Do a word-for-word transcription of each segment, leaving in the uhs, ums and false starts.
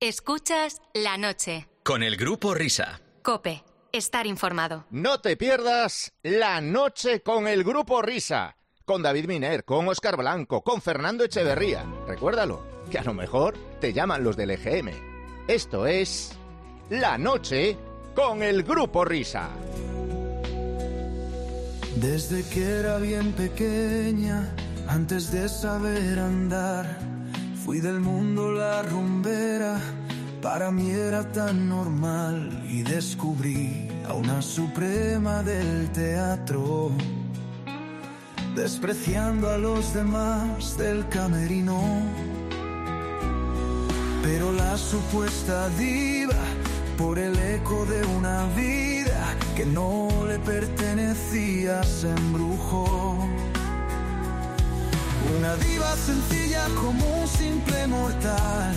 Escuchas La Noche. Con el Grupo Risa. COPE. Estar informado. No te pierdas La Noche con el Grupo Risa. Con David Miner, con Óscar Blanco, con Fernando Echeverría. Recuérdalo, que a lo mejor te llaman los del E G M. Esto es La Noche con el Grupo Risa. Desde que era bien pequeña, antes de saber andar, fui del mundo la rumbera, para mí era tan normal, y descubrí a una suprema del teatro, despreciando a los demás del camerino. Pero la supuesta diva, por el eco de una vida que no le pertenecía, se embrujó. Una diva sencilla como un simple mortal.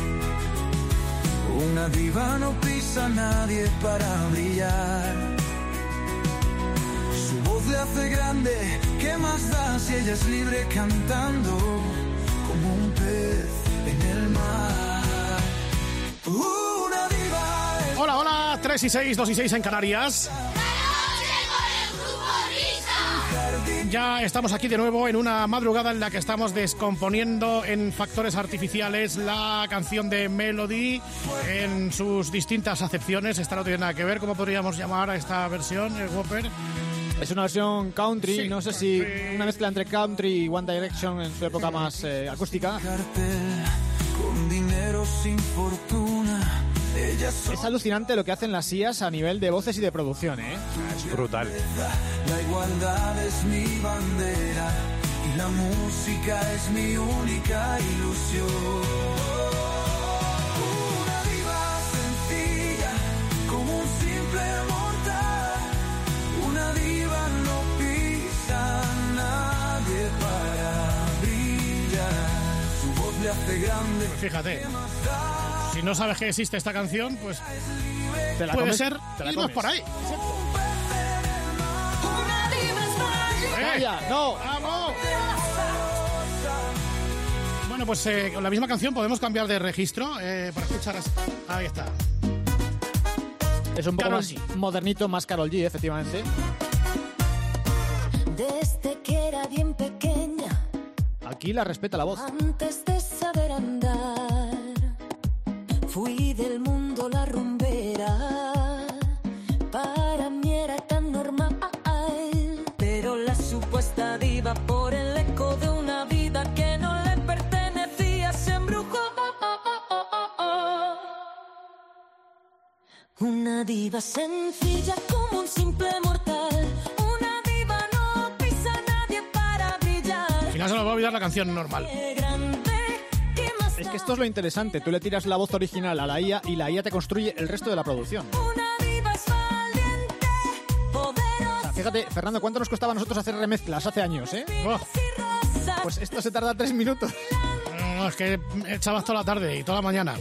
Una diva no pisa a nadie para brillar. Su voz le hace grande, ¿qué más da si ella es libre cantando como un pez en el mar? Una diva es... Hola, hola, tres y seis, dos y seis en Canarias. Ya estamos aquí de nuevo en una madrugada en la que estamos descomponiendo en factores artificiales la canción de Melody en sus distintas acepciones. Esta no tiene nada que ver. ¿Cómo podríamos llamar a esta versión, el Whopper? Es una versión country, Sí, no sé si una mezcla entre country y One Direction en su época más eh, acústica. Con dinero sin fortuna. Es alucinante lo que hacen las I As a nivel de voces y de producción, ¿eh? Es brutal. La igualdad es mi bandera y la música es mi única ilusión. Una diva sencilla como un simple mortal. Una diva no pisa a nadie para brillar. Su voz le hace grande. Pues fíjate, si no sabes que existe esta canción, pues Te la puede comes, ser te la irnos comes. por ahí. ¡Calla! ¡No! ¡Vamos! Bueno, pues eh, con la misma canción podemos cambiar de registro eh, para escuchar. A... Ahí está. Es un poco Karol más G. modernito, más Karol G, efectivamente. Desde que era bien pequeña, Aquí la respeta la voz. antes de saber andar, fui del mundo la rumbera. Para mí era tan normal, pero la supuesta diva, por el eco de una vida que no le pertenecía, se embrujó. Una diva sencilla como un simple mortal. Una diva no pisa a nadie para brillar. Al final se nos va a olvidar la canción normal. Qué grande, qué más Es que da. esto es lo interesante. Tú le tiras la voz original a la I A y la I A te construye el resto de la producción. Una diva es valiente, poderosa. Fíjate, Fernando, ¿cuánto nos costaba a nosotros hacer remezclas hace años, eh? Oh, Y rosa. Pues esto se tarda tres minutos. no, es que echabas toda la tarde y toda la mañana.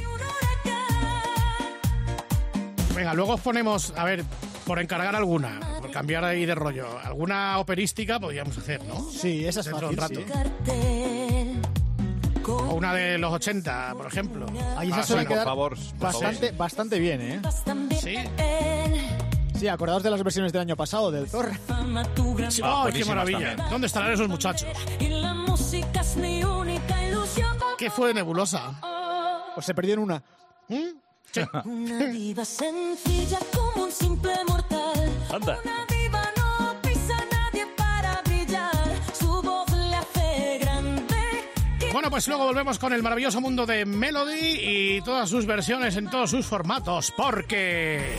Venga, luego os ponemos, a ver, por encargar alguna, por cambiar ahí de rollo, alguna operística podríamos hacer, ¿no? Sí, esa es Dentro de fácil, un sí. rato. Cartel. O una de los ochenta, por ejemplo. Ahí esa Ah, suele sí, por quedar favor, por bastante, favor. bastante bien, ¿eh? Sí. Sí, acordaos de las versiones del año pasado, del Thor. Fama, tu gran Sí, Ah, ¡ay, qué buenísimas maravilla! también. ¿Dónde estarán esos muchachos? y la música es mi única ilusión. ¿Qué fue de Nebulosa? Pues se perdieron una. ¿Mm? Sí. Una diva sencilla como un simple mortal. Anda. Una diva no pisa a nadie para brillar. Su voz le hace grande. Que Bueno, pues luego volvemos con el maravilloso mundo de Melody y todas sus versiones en todos sus formatos, porque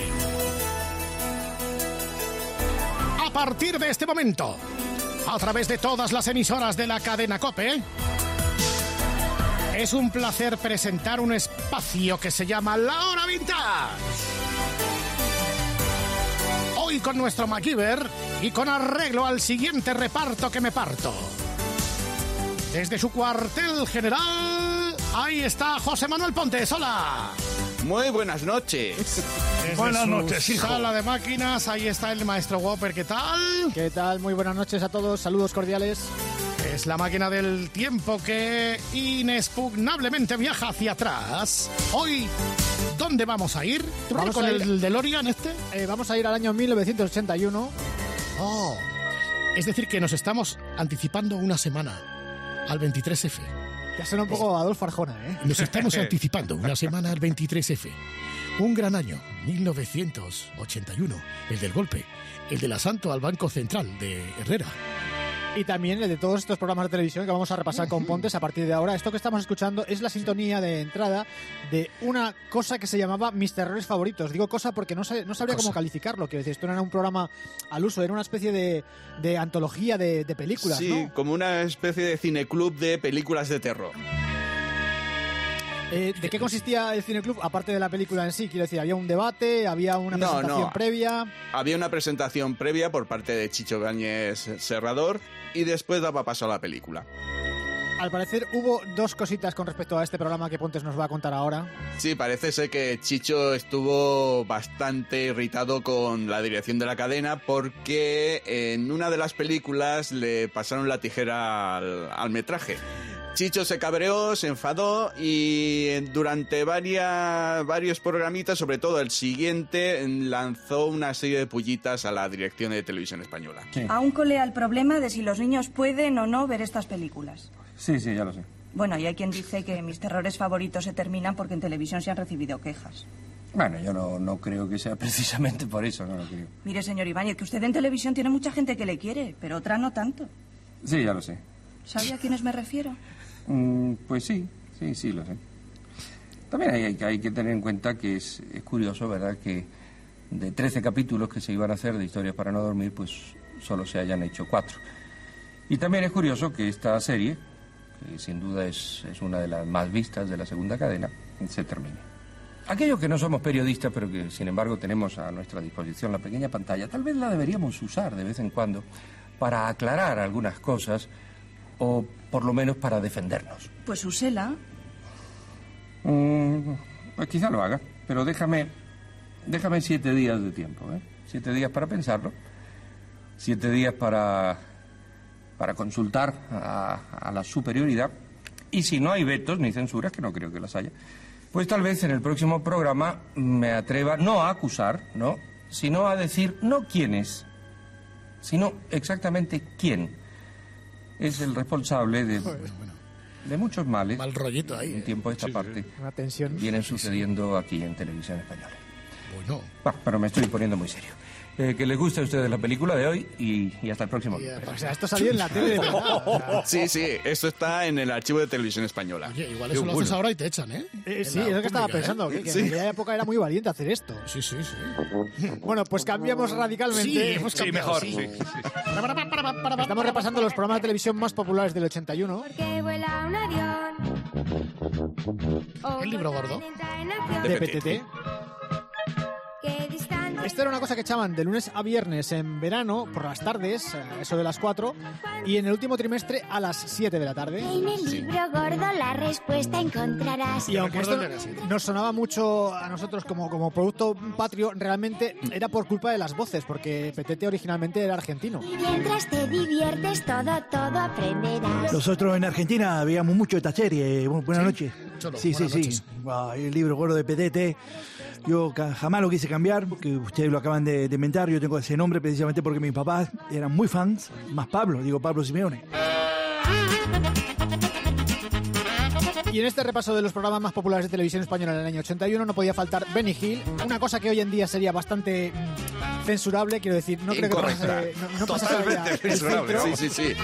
a partir de este momento, a través de todas las emisoras de la cadena COPE, es un placer presentar un espacio que se llama La Hora Vintage. Hoy con nuestro MacGyver y con arreglo al siguiente reparto que me parto. Desde su cuartel general, ahí está José Manuel Pontes. ¡Hola! Muy buenas noches. Desde Buenas su noches, hijo. sala de máquinas, ahí está el maestro Whopper. ¿Qué tal? ¿Qué tal? Muy buenas noches a todos. Saludos cordiales. Eso es la máquina del tiempo que inexpugnablemente viaja hacia atrás. Hoy, ¿dónde vamos a ir? ¿Tú Vamos con a ir- el DeLorean este? Eh, vamos a ir al año mil novecientos ochenta y uno. Oh, es decir, que nos estamos anticipando una semana al veintitrés efe. Ya suena un poco Adolfo Arjona, ¿eh? Nos estamos anticipando una semana al veintitrés efe. Un gran año, mil novecientos ochenta y uno, el del golpe, el del asalto al Banco Central de Herrera. Y también el de todos estos programas de televisión que vamos a repasar con Pontes a partir de ahora. Esto que estamos escuchando es la sintonía de entrada de una cosa que se llamaba Mis Terrores Favoritos. Digo cosa porque no, sé, no sabría Cosa. cómo calificarlo. Quiero decir, esto no era un programa al uso, era una especie de, de antología de, de películas, Sí, ¿no? como una especie de cineclub de películas de terror. Eh, ¿De qué consistía el cineclub? Aparte de la película en sí, quiero decir, ¿había un debate? ¿Había una No, presentación no. previa? Había una presentación previa por parte de Chicho Báñez Serrador y después daba paso a la película. Al parecer hubo dos cositas con respecto a este programa que Pontes nos va a contar ahora. Sí, parece ser que Chicho estuvo bastante irritado con la dirección de la cadena porque en una de las películas le pasaron la tijera al, al metraje. Chicho se cabreó, se enfadó y durante varias, varios programitas, sobre todo el siguiente, lanzó una serie de pullitas a la dirección de Televisión Española. Aún colea el problema de si los niños pueden o no ver estas películas. Sí, sí, ya lo sé. Bueno, y hay quien dice que mis terrores favoritos se terminan porque en televisión se han recibido quejas. Bueno, yo no, no creo que sea precisamente por eso, no lo creo. Mire, señor Ibáñez, que usted en televisión tiene mucha gente que le quiere, pero otra no tanto. Sí, ya lo sé. ¿Sabe a quiénes me refiero? Mm, pues sí, sí, sí, lo sé. También hay, hay, hay que tener en cuenta que es, es curioso, ¿verdad?, que de trece capítulos que se iban a hacer de Historias para no dormir, pues solo se hayan hecho cuatro. Y también es curioso que esta serie, que sin duda es, es una de las más vistas de la segunda cadena, se termine. Aquellos que no somos periodistas, pero que sin embargo tenemos a nuestra disposición la pequeña pantalla, tal vez la deberíamos usar de vez en cuando para aclarar algunas cosas o por lo menos para defendernos. Pues úsela. Mm, pues quizá lo haga, pero déjame, déjame siete días de tiempo, ¿eh? Siete días para pensarlo, siete días para, para consultar a, a la superioridad, y si no hay vetos ni censuras, que no creo que las haya, pues tal vez en el próximo programa me atreva no a acusar, ¿no?, sino a decir no quién es, sino exactamente quién es el responsable de, de muchos males. Mal rollito ahí. En tiempo de esta Sí, parte sí. Una tensión. vienen sucediendo aquí en Televisión Española. Bueno. Bah, pero me estoy poniendo muy serio. Eh, que les guste a ustedes la película de hoy y, y hasta el próximo. O sea, esto salió en la tele de verdad. Sí, sí, esto está en el archivo de Televisión Española. Oye, igual Qué eso lo haces bueno. ahora y te echan, ¿eh? Eh, En sí, la es lo que estaba pública, pensando, ¿eh? que, que Sí. en aquella época era muy valiente hacer esto. Sí, sí, sí. Bueno, pues cambiamos radicalmente. Sí, hemos cambiado, sí. Estamos repasando los programas de televisión más populares del ochenta y uno. Que vuela un avión. El libro gordo. De P T T. Qué distante. Esto era una cosa que echaban de lunes a viernes en verano, por las tardes, eh, eso de las cuatro, y en el último trimestre a las siete de la tarde. En el libro gordo la respuesta encontrarás. Y aunque esto recuerdo el de las siete. nos sonaba mucho a nosotros como, como producto patrio, realmente era por culpa de las voces, porque P T T originalmente era argentino. Y mientras te diviertes todo, todo aprenderás. Nosotros en Argentina veíamos mucho esta serie. Bu- Buenas ¿Sí? noches. Cholo, sí, sí, buenas sí. noches. Wow, el libro gordo de P T T. Yo ca- jamás lo quise cambiar, porque ustedes lo acaban de, de inventar. Yo tengo ese nombre precisamente porque mis papás eran muy fans, más Pablo, digo Pablo Simeone. Y en este repaso de los programas más populares de televisión española en el año ochenta y uno no podía faltar Benny Hill, una cosa que hoy en día sería bastante mm, censurable, quiero decir, no creo que Incorrecta. pase, no, no pasa Totalmente todavía el censurable. filtro. Sí, sí, sí.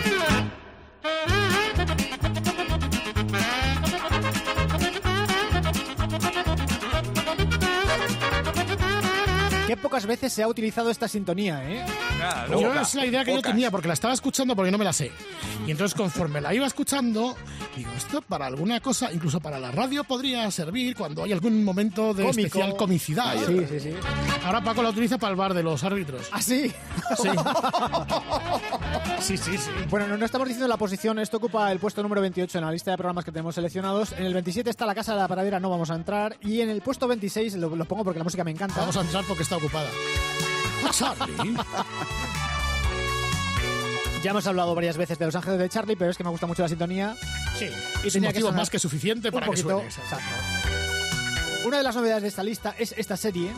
Qué pocas veces se ha utilizado esta sintonía, ¿eh? Yo Poca, es la idea que yo pocas. tenía, porque la estaba escuchando porque no me la sé. Y entonces conforme la iba escuchando, digo, esto para alguna cosa, incluso para la radio podría servir cuando hay algún momento de Cómico. especial comicidad. Sí, sí, sí. Ahora Paco la utiliza para el bar de los árbitros. ¿Ah, sí? Sí. Sí, sí, sí. Bueno, no, no estamos diciendo la posición, esto ocupa el puesto número veintiocho en la lista de programas que tenemos seleccionados. En el veintisiete está La Casa de la Paradera, no vamos a entrar. Y en el puesto veintiséis, lo, lo pongo porque la música me encanta. Vamos a entrar porque está ocupada. Charlie. Ya hemos hablado varias veces de Los Ángeles de Charlie, pero es que me gusta mucho la sintonía. Sí, y es tenía un motivo que más que suficiente para poquito, que suene. Exacto. Una de las novedades de esta lista es esta serie.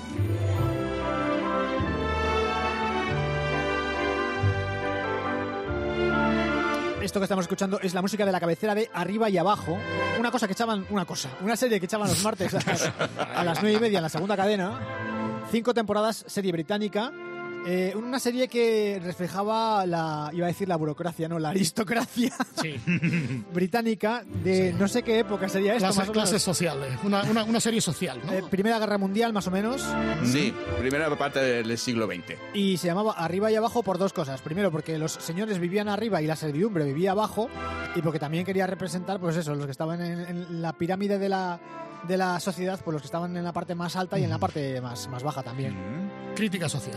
Esto que estamos escuchando es la música de la cabecera de Arriba y Abajo. Una cosa que echaban, una cosa, una serie que echaban los martes a las, a las nueve y media en la segunda cadena. Cinco temporadas, serie británica. Eh, una serie que reflejaba la, iba a decir la burocracia, no, la aristocracia sí. británica de sí. no sé qué época sería esto. Clase, más o clases menos. sociales, una, una, una serie social, ¿no? Eh, Primera Guerra Mundial, más o menos. Sí, primera parte del siglo veinte. Y se llamaba Arriba y Abajo por dos cosas. Primero, porque los señores vivían arriba y la servidumbre vivía abajo, y porque también quería representar, pues eso, los que estaban en, en la pirámide de la, de la sociedad, pues los que estaban en la parte más alta y en la parte más, más baja también. Crítica social.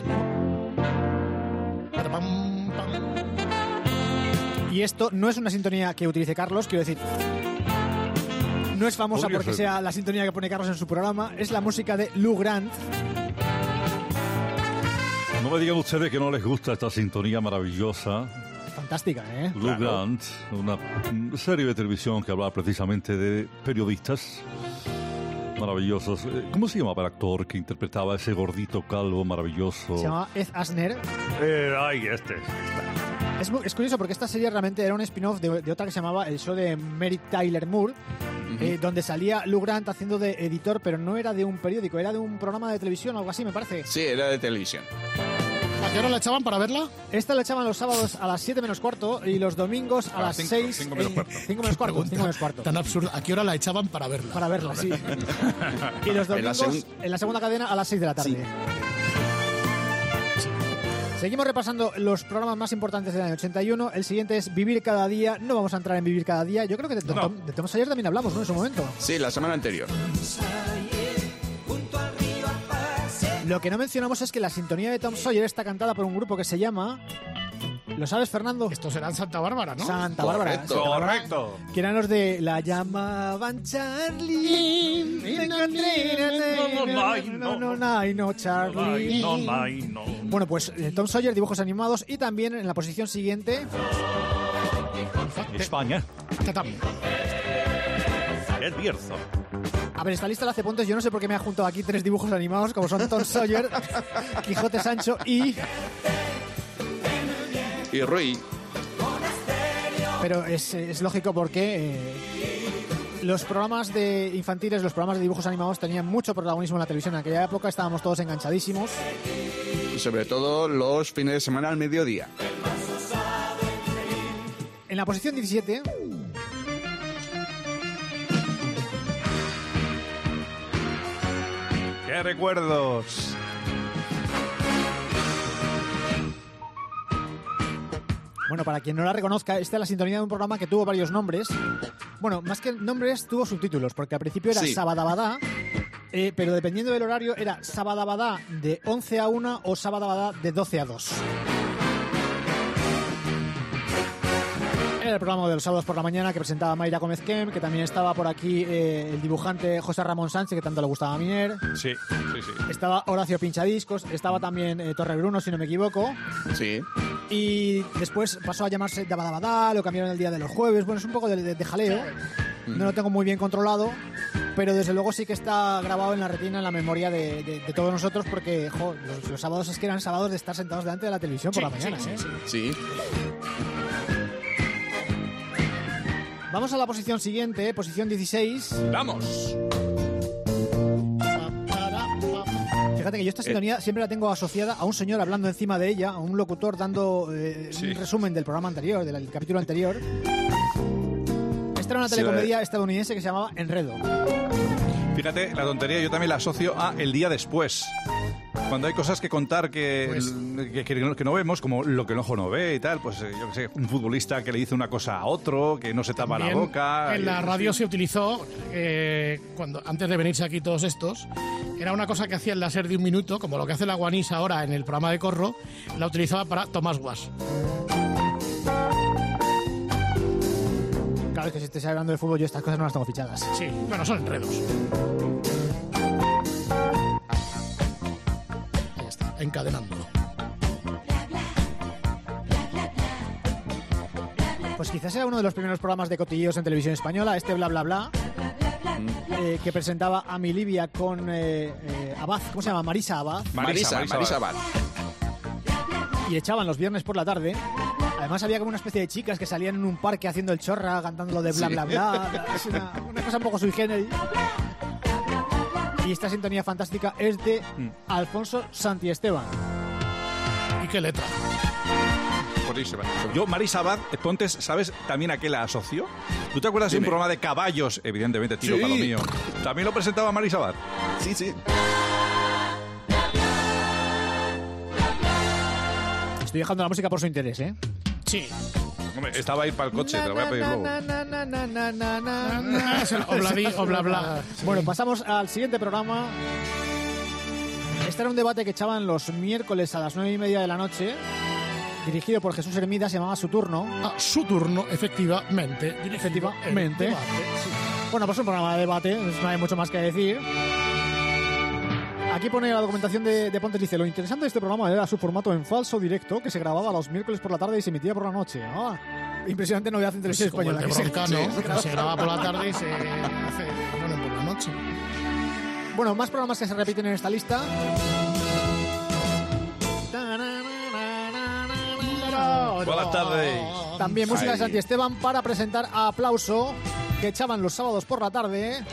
Y esto no es una sintonía que utilice Carlos, quiero decir, no es famosa porque ser. sea la sintonía que pone Carlos en su programa, es la música de Lou Grant. No me digan ustedes que no les gusta esta sintonía maravillosa. Fantástica, ¿eh? Lou claro. Grant, una serie de televisión que hablaba precisamente de periodistas maravillosos. ¿Cómo se llamaba el actor que interpretaba a ese gordito calvo maravilloso? Se llamaba Ed Asner. Eh, ay, este. Es, es curioso porque esta serie realmente era un spin-off de, de otra que se llamaba El Show de Mary Tyler Moore, uh-huh. eh, donde salía Lou Grant haciendo de editor, pero no era de un periódico, era de un programa de televisión o algo así, me parece. Sí, era de televisión. ¿A qué hora la echaban para verla? Esta la echaban los sábados a las siete menos cuarto y los domingos a, a las seis. cinco menos cuarto. cinco menos cuarto. cinco menos cuarto. Tan absurdo. ¿A qué hora la echaban para verla? Para verla, sí. Y los domingos en la, segun... en la segunda cadena a las seis de la tarde. Sí. Seguimos repasando los programas más importantes del año ochenta y uno. El siguiente es Vivir cada día. No vamos a entrar en Vivir cada día. Yo creo que de, no. Tom, de Tom Sawyer también hablamos, ¿no? En su momento. Sí, la semana anterior. Lo que no mencionamos es que la sintonía de Tom Sawyer está cantada por un grupo que se llama... ¿Lo sabes, Fernando? Estos serán Santa Bárbara, ¿no? Santa Bárbara. Correcto. Santa Bárbara, Correcto. Que eran los de La llamaban Charlie. No, no, no, no, no, Charlie. No, no, no. Bueno, pues Tom Sawyer, dibujos animados, y también en la posición siguiente... España. Tatam. El Bierzo. A ver, esta lista la hace Pontes. Yo no sé por qué me ha juntado aquí tres dibujos animados, como son Tom Sawyer, Quijote Sancho y... Y Rui. Pero es, es lógico porque eh, los programas de infantiles, los programas de dibujos animados tenían mucho protagonismo en la televisión. En aquella época estábamos todos enganchadísimos. Y sobre todo los fines de semana al mediodía. En la posición diecisiete... ¡Qué recuerdos! Bueno, para quien no la reconozca, esta es la sintonía de un programa que tuvo varios nombres. Bueno, más que nombres, tuvo subtítulos, porque al principio era sí. Sabadabadá, eh, pero dependiendo del horario era Sabadabadá de once a una o Sabadabadá de doce a dos. Era el programa de los sábados por la mañana que presentaba Mayra Gómez Kem, que también estaba por aquí eh, el dibujante José Ramón Sánchez, que tanto le gustaba a Miner. Sí, sí, sí. Estaba Horacio Pinchadiscos, estaba también eh, Torre Bruno, si no me equivoco. Sí. Y después pasó a llamarse Dabadabadá, lo cambiaron el día de los jueves. Bueno, es un poco de, de, de jaleo. No lo tengo muy bien controlado, pero desde luego sí que está grabado en la retina, en la memoria de, de, de todos nosotros, porque jo, los, los sábados es que eran sábados de estar sentados delante de la televisión por sí, la mañana. Sí, ¿eh? sí, sí. Vamos a la posición siguiente, posición dieciséis. ¡Vamos! Fíjate que yo esta sintonía eh. siempre la tengo asociada a un señor hablando encima de ella, a un locutor dando eh, sí. un resumen del programa anterior, del capítulo anterior. Esta era una telecomedia sí, estadounidense que se llamaba Enredo. Fíjate, la tontería yo también la asocio a El día después. Cuando hay cosas que contar que, pues, que, que, que no vemos, como lo que el ojo no ve y tal, pues yo qué sé, un futbolista que le dice una cosa a otro, que no se tapa la boca. En la radio sí. se utilizó, eh, cuando antes de venirse aquí todos estos, era una cosa que hacía el láser de un minuto, como lo que hace la Guanís ahora en el programa de Corro, la utilizaba para Tomás Guas. Claro, es que si estáis hablando de fútbol yo estas cosas no las tengo fichadas. Sí, bueno, son enredos. Ahí está, encadenándolo. Quizás era uno de los primeros programas de cotilleos en televisión española, este Bla Bla Bla, eh, que presentaba a mi Livia con eh, eh, Abad, ¿cómo se llama? Marisa Abad. Marisa, Marisa, Marisa Abad. Y echaban los viernes por la tarde. Además había como una especie de chicas que salían en un parque haciendo el chorra, cantando lo de Bla Sí. Bla Bla. Es una, una cosa un poco sui generis. Y esta sintonía fantástica es de Alfonso Santiesteban. ¿Y qué letra? Buenísima. Yo, Marisa Abad, Pontes, ¿sabes también a qué la asocio? ¿Tú te acuerdas de un Dime. programa de caballos? Evidentemente, tiro Sí. para lo mío. ¿También lo presentaba Marisa Abad? Sí, sí. Estoy dejando la música por su interés, ¿eh? Sí. Hombre, estaba ahí para el coche, te lo voy a pedir luego. Es el obladí, obla, bla. Bueno, pasamos al siguiente programa. Este era un debate que echaban los miércoles a las nueve y media de la noche, dirigido por Jesús Hermida, se llamaba Su Turno. Ah, Su Turno, efectivamente. dirigido Efectivamente. el debate, sí. Bueno, pues un programa de debate, no hay mucho más que decir. Aquí pone la documentación de, de Pontes, dice: lo interesante de este programa era su formato en falso directo, que se grababa los miércoles por la tarde y se emitía por la noche. Ah, impresionante novedad en televisión Como el española. de que se- Broncano, que se graba por la tarde y se hace bueno, por la noche. Bueno, más programas que se repiten en esta lista. Buenas tardes. También música de Ay. Santi Esteban para presentar a Aplauso, que echaban los sábados por la tarde.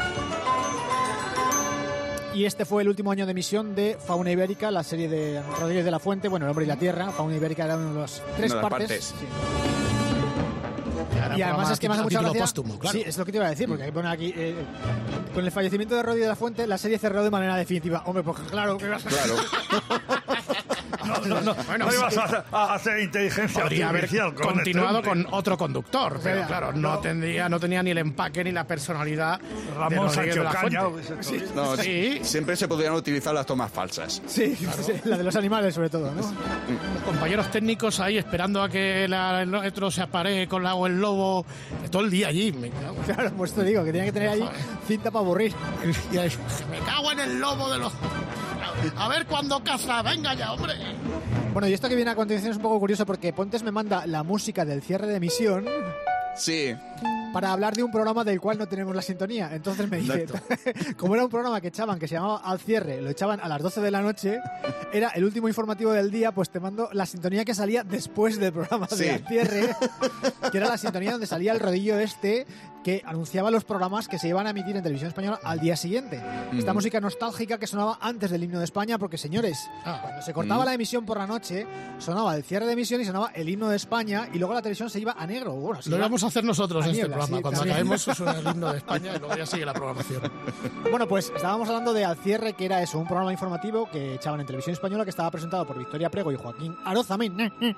Y este fue el último año de emisión de Fauna Ibérica, la serie de Rodríguez de la Fuente, bueno, El hombre y la tierra. Fauna Ibérica era uno de los tres Una de las partes. partes. Sí. Era Y además programa es que me hace a mucha título gracia. póstumo, claro. Sí, es lo que te iba a decir, porque ahí pone aquí eh, con el fallecimiento de Rodríguez de la Fuente, la serie cerró de manera definitiva. Hombre, pues claro, que Claro. No, no, no. Bueno, no sí. ibas a, a hacer inteligencia Podría haber artificial con continuado este hombre. con otro conductor, pero sea, claro, no tendría, no tenía ni el empaque ni la personalidad de Ramón Rodríguez Sancho de la Caña. Fuente. Sí. No, Sí. Siempre se podrían utilizar las tomas falsas. Sí, sí, la de los animales sobre todo, ¿no? Los compañeros técnicos ahí esperando a que la- el otro se aparee con la o el lobo todo el día allí. Me cago, Claro, pues te digo, que tenía que tener ahí cinta para aburrir. y ahí, me cago en el lobo de los... A ver cuándo caza, venga ya, hombre. Bueno, y esto que viene a continuación es un poco curioso porque Pontes me manda la música del cierre de emisión Sí. para hablar de un programa del cual no tenemos la sintonía. Entonces me dice, como era un programa que echaban, que se llamaba Al Cierre, lo echaban a las doce de la noche, era el último informativo del día, pues te mando la sintonía que salía después del programa Sí. de Al Cierre, que era la sintonía donde salía el rodillo este que anunciaba los programas que se iban a emitir en televisión española al día siguiente. Esta Ujú. música nostálgica que sonaba antes del himno de España, porque señores, Ah. cuando se cortaba Mm. la emisión por la noche, sonaba el cierre de emisión y sonaba el himno de España, y luego la televisión se iba a negro. Bueno, se Lo iba- íbamos a hacer nosotros a en este niebla, programa. sí, Cuando también. acabemos suena el himno de España y luego ya sigue la programación. Bueno, pues estábamos hablando de Al Cierre, que era eso, un programa informativo que echaban en televisión española, que estaba presentado por Victoria Prego y Joaquín Arozamín,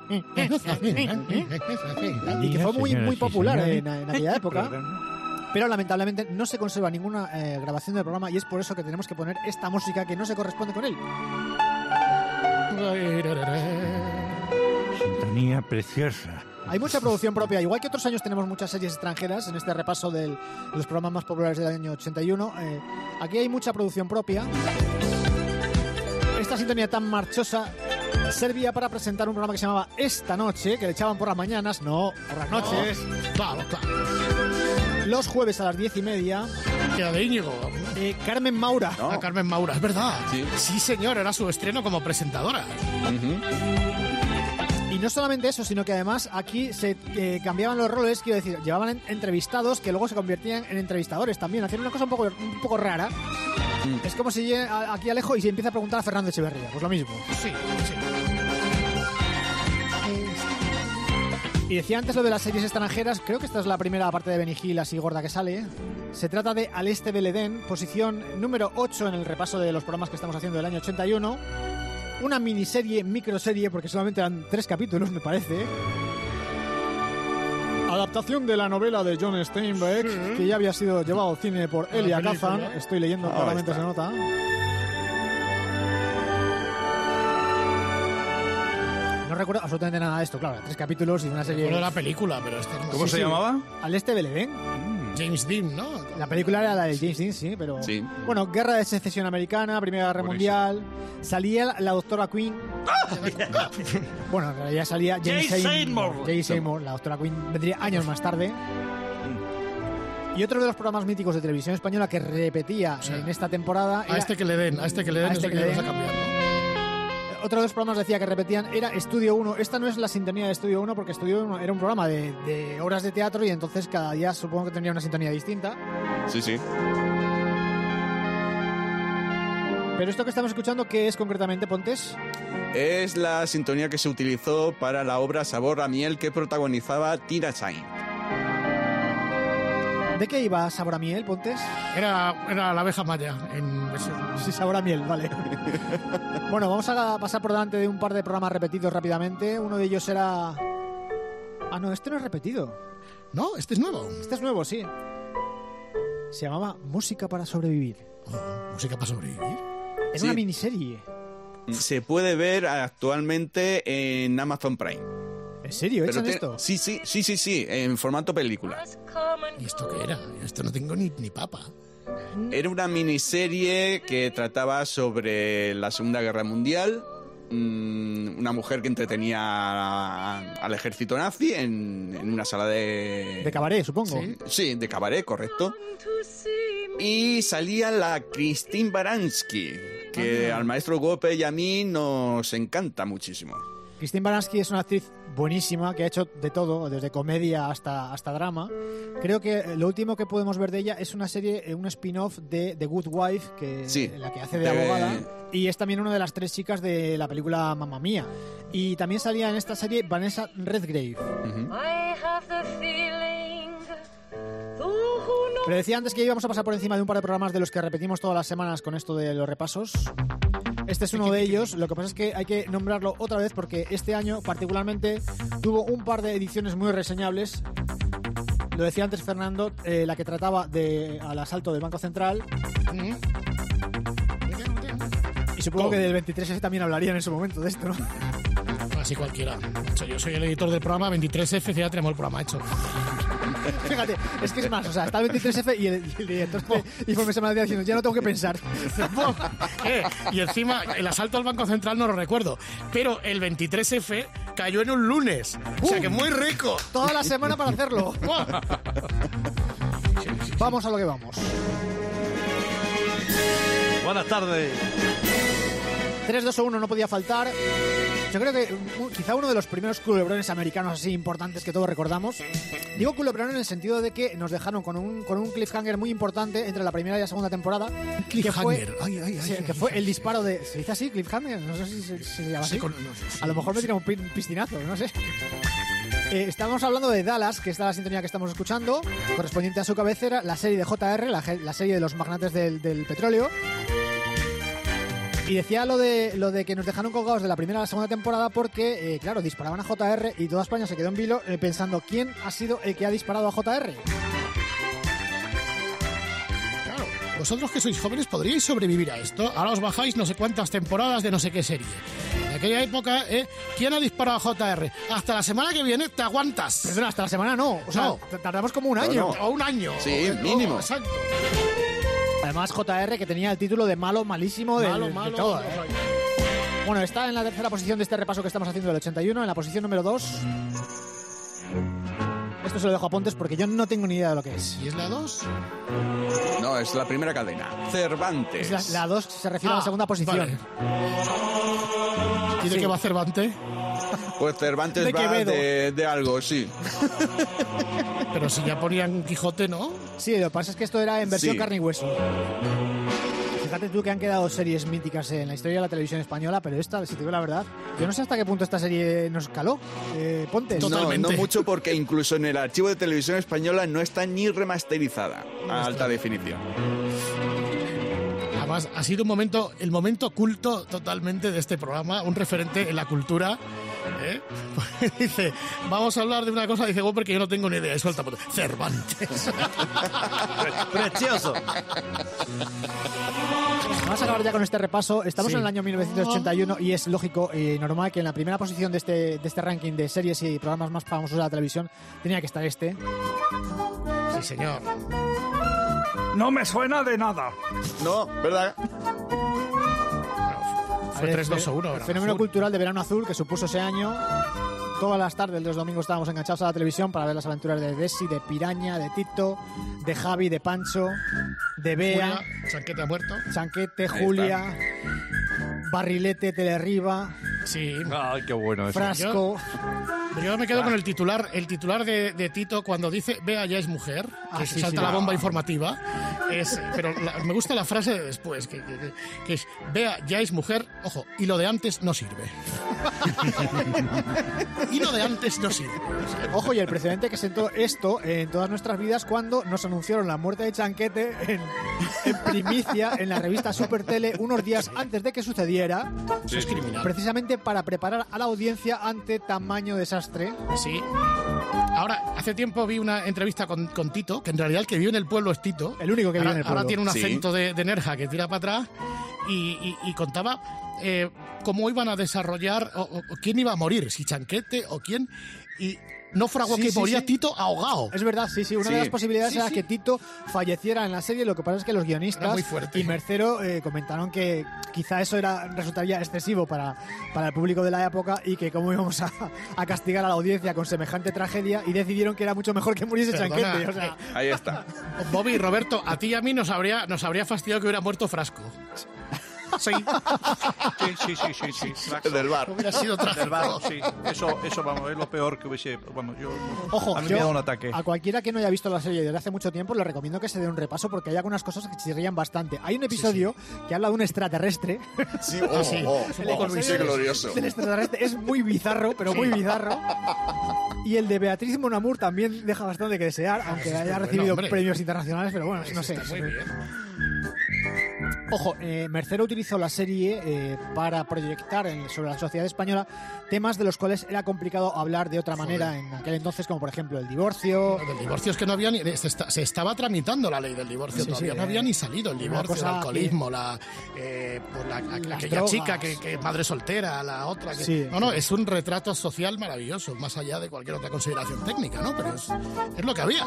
y que fue muy, muy popular en, en aquella época. Pero lamentablemente no se conserva ninguna eh, grabación del programa, y es por eso que tenemos que poner esta música que no se corresponde con él. Sintonía preciosa. Hay mucha producción propia, igual que otros años tenemos muchas series extranjeras en este repaso del- de los programas más populares del año ochenta y uno. Eh, aquí hay mucha producción propia. Esta sintonía tan marchosa servía para presentar un programa que se llamaba Esta Noche, que le echaban por las mañanas, no, por las noches. Claro, claro. Los jueves a las diez y media. Era de Íñigo. Eh, Carmen Maura. A Carmen Maura, es verdad. Sí. Sí, señor, era su estreno como presentadora. Y no solamente eso, sino que además aquí se eh, cambiaban los roles, quiero decir, llevaban en- entrevistados que luego se convertían en entrevistadores también. Hacían una cosa un poco, un poco rara. Es como si llegue a- aquí Alejo y se empieza a preguntar a Fernando Echeverría. Pues lo mismo. Sí, sí. Y decía antes lo de las series extranjeras, creo que esta es la primera parte de Benny Hill así gorda que sale. Se trata de Al Este del Edén, posición número ocho en el repaso de los programas que estamos haciendo del año ochenta y uno. Una miniserie, microserie, porque solamente eran tres capítulos, me parece. Adaptación de la novela de John Steinbeck, Sí. que ya había sido llevado al cine por A la Elia película. Kazan. Estoy leyendo, Ah, claramente está. se nota. No recuerdo absolutamente nada de esto, claro. Tres capítulos y una serie... Recuerdo la película, pero esta no. ¿Cómo Sí, se sí. llamaba? Al Este del Edén. James Dean, ¿no? La película era la de James Dean, sí, pero... Sí. Bueno, Guerra de Secesión Americana, Primera Guerra Mundial... Salía la, la doctora Queen... Bueno, en realidad salía Jane Jay Seymour. Seymour. Jay Seymour. La doctora Queen vendría años más tarde. Y otro de los programas míticos de televisión española que repetía Sí. en esta temporada... A era- este que le den, a este que le den, A este es que que le le vas a den. cambiar, ¿no? Otro de los programas decía que repetían era Estudio uno. Esta no es la sintonía de Estudio uno porque Estudio uno era un programa de, de horas de teatro y entonces cada día supongo que tendría una sintonía distinta. Sí, sí. Pero esto que estamos escuchando, ¿qué es concretamente, Pontes? Es la sintonía que se utilizó para la obra Sabor a miel que protagonizaba Tina Chain. ¿De qué iba Sabor a Miel, Pontes? Era, era la abeja maya. En versión... Sí, Sabor a Miel, vale. Bueno, vamos a pasar por delante de un par de programas repetidos rápidamente. Uno de ellos era... Ah, no, este no es repetido. No, este es nuevo. Este es nuevo, sí. Se llamaba Música para sobrevivir. Oh, música para sobrevivir. Es Sí. una miniserie. Se puede ver actualmente en Amazon Prime. ¿En serio? Pero ¿Echan tiene- esto? Sí, sí, sí, sí, sí, en formato película. ¿Y esto qué era? Esto no tengo ni, ni papa. Era una miniserie que trataba sobre la Segunda Guerra Mundial, mm, una mujer que entretenía a- al ejército nazi en, en una sala de... De cabaret, supongo. Sí, sí, de cabaret, correcto. Y salía la Christine Baranski, que Ah. al maestro Gope y a mí nos encanta muchísimo. Christine Baranski es una actriz buenísima que ha hecho de todo, desde comedia hasta, hasta drama. Creo que lo último que podemos ver de ella es una serie, eh, un spin-off de The Good Wife, que, Sí. la que hace de, De- abogada. Y es también una de las tres chicas de la película Mamma Mía. Y también salía en esta serie Vanessa Redgrave. Pero decía antes que íbamos a pasar por encima de un par de programas de los que repetimos todas las semanas con esto de los repasos. Este es uno de ellos. Lo que pasa es que hay que nombrarlo otra vez porque este año particularmente tuvo un par de ediciones muy reseñables. Lo decía antes Fernando, eh, la que trataba de al asalto del Banco Central. Y supongo que del veintitrés F también hablarían en su momento de esto, ¿no? Así cualquiera. O sea, yo soy el editor del programa veintitrés F, ya tenemos el programa hecho. Fíjate, es que es más, o sea, está el veintitrés F y el, y el director de Informe Semanal diciendo, ya no tengo que pensar. Eh, y encima, el asalto al Banco Central no lo recuerdo, pero el veintitrés F cayó en un lunes. O sea que muy rico. Toda la semana para hacerlo. Vamos a lo que vamos. Buenas tardes. tres, dos o uno no podía faltar. Yo creo que uh, quizá uno de los primeros culebrones americanos así importantes que todos recordamos. Digo culebrón en el sentido de que nos dejaron con un, con un cliffhanger muy importante entre la primera y la segunda temporada. Cliffhanger. Que fue, Ay, ay, ay, sí, ay, que ay, fue ay. el disparo de... ¿Se dice así? ¿Cliffhanger? No sé si se, se llama así. Sí, con- no sé, sí, A lo mejor me sí. tira un pi- piscinazo, no sé. Eh, estamos hablando de Dallas, que está la sintonía que estamos escuchando, correspondiente a su cabecera, la serie de J R, la, ge- la serie de los magnates del, del petróleo. Y decía lo de lo de que nos dejaron colgados de la primera a la segunda temporada porque, eh, claro, disparaban a J R y toda España se quedó en vilo eh, pensando quién ha sido el que ha disparado a J R. Claro, vosotros que sois jóvenes podríais sobrevivir a esto. Ahora os bajáis no sé cuántas temporadas de no sé qué serie. En aquella época, ¿eh? ¿Quién ha disparado a J R? Hasta la semana que viene te aguantas. Perdona, hasta la semana no. O sea, No. t- tardamos como un No, año. no. O un año. Sí, O- o- mínimo. Exacto. Además, J R que tenía el título de malo, malísimo, de, Malo, de malo. todo. ¿eh? Bueno, está en la tercera posición de este repaso que estamos haciendo del ochenta y uno, en la posición número dos. Esto se lo dejo a Pontes porque yo no tengo ni idea de lo que es. ¿Y es la dos? No, es la primera cadena. Cervantes. Es la, la dos se refiere a la Ah, segunda posición. vale. ¿Y de Sí. qué va Cervantes? Pues Cervantes De va Quevedo. de, de algo, sí. Pero si ya ponían Quijote, ¿no? Sí, lo que pasa es que esto era en versión Sí. carne y hueso. Fíjate tú que han quedado series míticas en la historia de la televisión española, pero esta, si te digo la verdad, yo no sé hasta qué punto esta serie nos caló. Eh, Pontes. No, Totalmente. no mucho porque incluso en el archivo de televisión española no está ni remasterizada a alta definición. Además, ha sido un momento, el momento culto totalmente de este programa, un referente en la cultura. ¿eh? Dice, vamos a hablar de una cosa, dice, bueno, porque yo no tengo ni idea. Y suelta, pues, Cervantes. Precioso. Vamos a acabar ya con este repaso. Estamos Sí. en el año mil novecientos ochenta y uno y es lógico y normal que en la primera posición de este, de este ranking de series y programas más famosos de la televisión tenía que estar este. Sí, señor. No me suena de nada. No, ¿verdad? Fue tres dos uno. El fenómeno cultural de Verano Azul que supuso ese año. Todas las tardes de los domingos estábamos enganchados a la televisión para ver las aventuras de Desi, de Piraña, de Tito, de Javi, de Pancho, de Bea. Julia, Chanquete ha muerto. Chanquete, Julia, Barrilete, Telerriba. Sí. Ay, qué bueno eso. Frasco. Yo, yo me quedo ah. con el titular, el titular de, de Tito cuando dice Bea ya es mujer, que ah, se sí, salta sí. la bomba informativa. Es, pero la, me gusta la frase de después, que, que, que es Bea ya es mujer, ojo, y lo de antes no sirve. Y lo de antes no sirve. Ojo, y el precedente que sentó esto en todas nuestras vidas cuando nos anunciaron la muerte de Chanquete en, en primicia en la revista Super Tele unos días antes de que sucediera. Eso es criminal. Precisamente para preparar a la audiencia ante tamaño desastre. Sí. Ahora, hace tiempo vi una entrevista con, con Tito, que en realidad el que vive en el pueblo es Tito. El único que ahora, vive en el pueblo. Ahora tiene un Sí. acento de, de Nerja que tira para atrás y, y, y contaba eh, cómo iban a desarrollar, o, o, o quién iba a morir, si Chanquete o quién, y no fraguó Sí, que sí, moría sí. Tito ahogado. Es verdad, sí, sí. Una Sí. de las posibilidades Sí, era sí. que Tito falleciera en la serie. Lo que pasa es que los Era guionistas muy fuerte. y Mercero eh, comentaron que quizá eso era resultaría excesivo para, para el público de la época y que cómo íbamos a, a castigar a la audiencia con semejante tragedia, y decidieron que era mucho mejor que muriese Perdona, Chanquete. O sea, Ahí está. Bobby y Roberto, a ti y a mí nos habría, nos habría fastidiado que hubiera muerto Frasco. Sí. Sí, sí, sí, sí, sí. Frasco. Del bar. Hubiera sido Del trágico. bar, sí. Eso, eso, vamos, es lo peor que hubiese... Vamos, yo... Ojo, a mí yo me da un ataque. a cualquiera que no haya visto la serie desde hace mucho tiempo le recomiendo que se dé un repaso porque hay algunas cosas que chirrían bastante. Hay un episodio que habla de un extraterrestre. Sí, oh, sí. oh, El oh, episodio qué glorioso. del extraterrestre es muy bizarro, pero muy bizarro. Y el de Beatriz Monamur también deja bastante que desear, aunque ese es haya muy recibido bueno, hombre. premios internacionales, pero bueno, Ese no sé. está muy bien. Ojo, eh, Mercero utilizó la serie eh, para proyectar en- sobre la sociedad española temas de los cuales era complicado hablar de otra manera en aquel entonces, como por ejemplo el divorcio. Del divorcio es que no había ni... Se, está- se estaba tramitando la ley del divorcio, Sí, todavía sí, no eh, había ni salido el una divorcio, cosa el alcoholismo, la, eh, pues la, la- Las aquella drogas. chica que, que es madre soltera, la otra que... Sí. no, no, es un retrato social maravilloso, más allá de cualquier otra consideración técnica, ¿no? Pero es, es lo que había.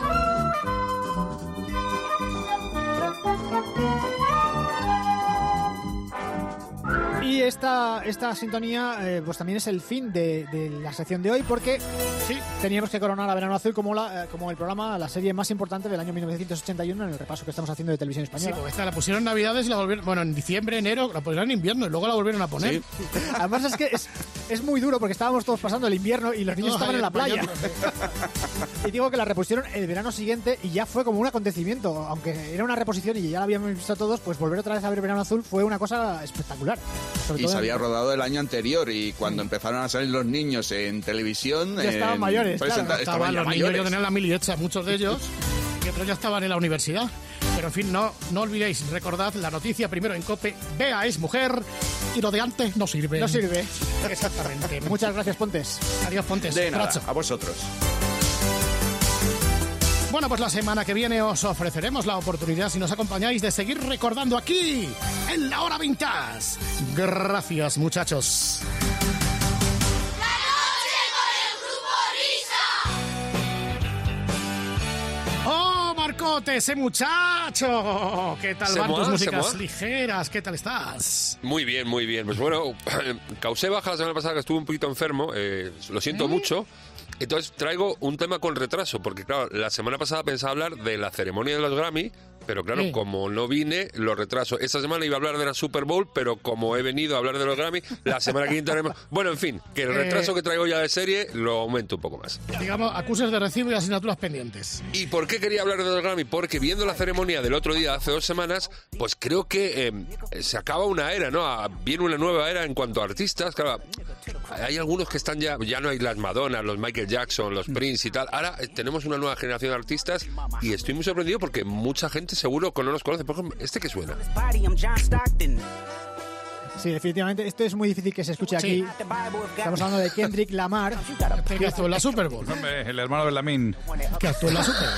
Y esta, esta sintonía eh, pues también es el fin de, de la sección de hoy porque Sí. teníamos que coronar a Verano Azul como, la, eh, como el programa, la serie más importante del año mil novecientos ochenta y uno en el repaso que estamos haciendo de televisión Sí, española. porque esta la pusieron en Navidades y la volvieron... Bueno, en diciembre, enero, la pusieron en invierno y luego la volvieron a poner. Sí. Además es que es, es muy duro porque estábamos todos pasando el invierno y los niños Todos estaban en la ahí playa. bañando. Y digo que la repusieron el verano siguiente y ya fue como un acontecimiento. Aunque era una reposición y ya la habíamos visto todos, pues volver otra vez a ver Verano Azul fue una cosa espectacular. Sobre Y todo se en- había rodado el año anterior y cuando empezaron a salir los niños en televisión... Ya estaban en mayores, presenta- claro. estaban Estaban ya los niños, mayores. ya tenían la mili hecha, muchos de ellos, y otros ya estaban en la universidad. Pero en fin, no, no olvidéis, recordad la noticia primero en COPE, Bea es mujer y lo de antes no sirve. No sirve. Exactamente. Muchas gracias, Pontes. Adiós, Pontes. De nada, Bracho. a vosotros. Bueno, pues la semana que viene os ofreceremos la oportunidad, si nos acompañáis, de seguir recordando aquí, en la hora vintage. Gracias, muchachos. ¡Oh, Marcote, ese muchacho! ¿Qué tal Se van tus moa, se músicas moa. ligeras? ¿Qué tal estás? Muy bien, muy bien. Pues bueno, causé baja la semana pasada que estuve un poquito enfermo, eh, lo siento mucho. Entonces traigo un tema con retraso, porque claro, la semana pasada pensaba hablar de la ceremonia de los Grammy, pero claro, Sí. como no vine, lo retraso. Esta semana iba a hablar de la Super Bowl, pero como he venido a hablar de los Grammy, la semana que viene tenemos... Bueno, en fin, que el retraso Eh. que traigo ya de serie lo aumento un poco más. Digamos, acuses de recibo y asignaturas pendientes. ¿Y por qué quería hablar de los Grammy? Porque viendo la ceremonia del otro día, hace dos semanas, pues creo que eh, se acaba una era, ¿no? Ah, Viene una nueva era en cuanto a artistas. Claro, hay algunos que están ya, ya no hay las Madonna, los Michael Jackson, los Prince y tal. Ahora eh, tenemos una nueva generación de artistas y estoy muy sorprendido porque mucha gente seguro que no los conoce. Por ejemplo, ¿este que suena? Sí, definitivamente. Esto es muy difícil que se escuche aquí. Sí. Estamos hablando de Kendrick Lamar. Este que actuó en la Super Bowl. Hombre, el hermano de Lamin. Que actuó en la Super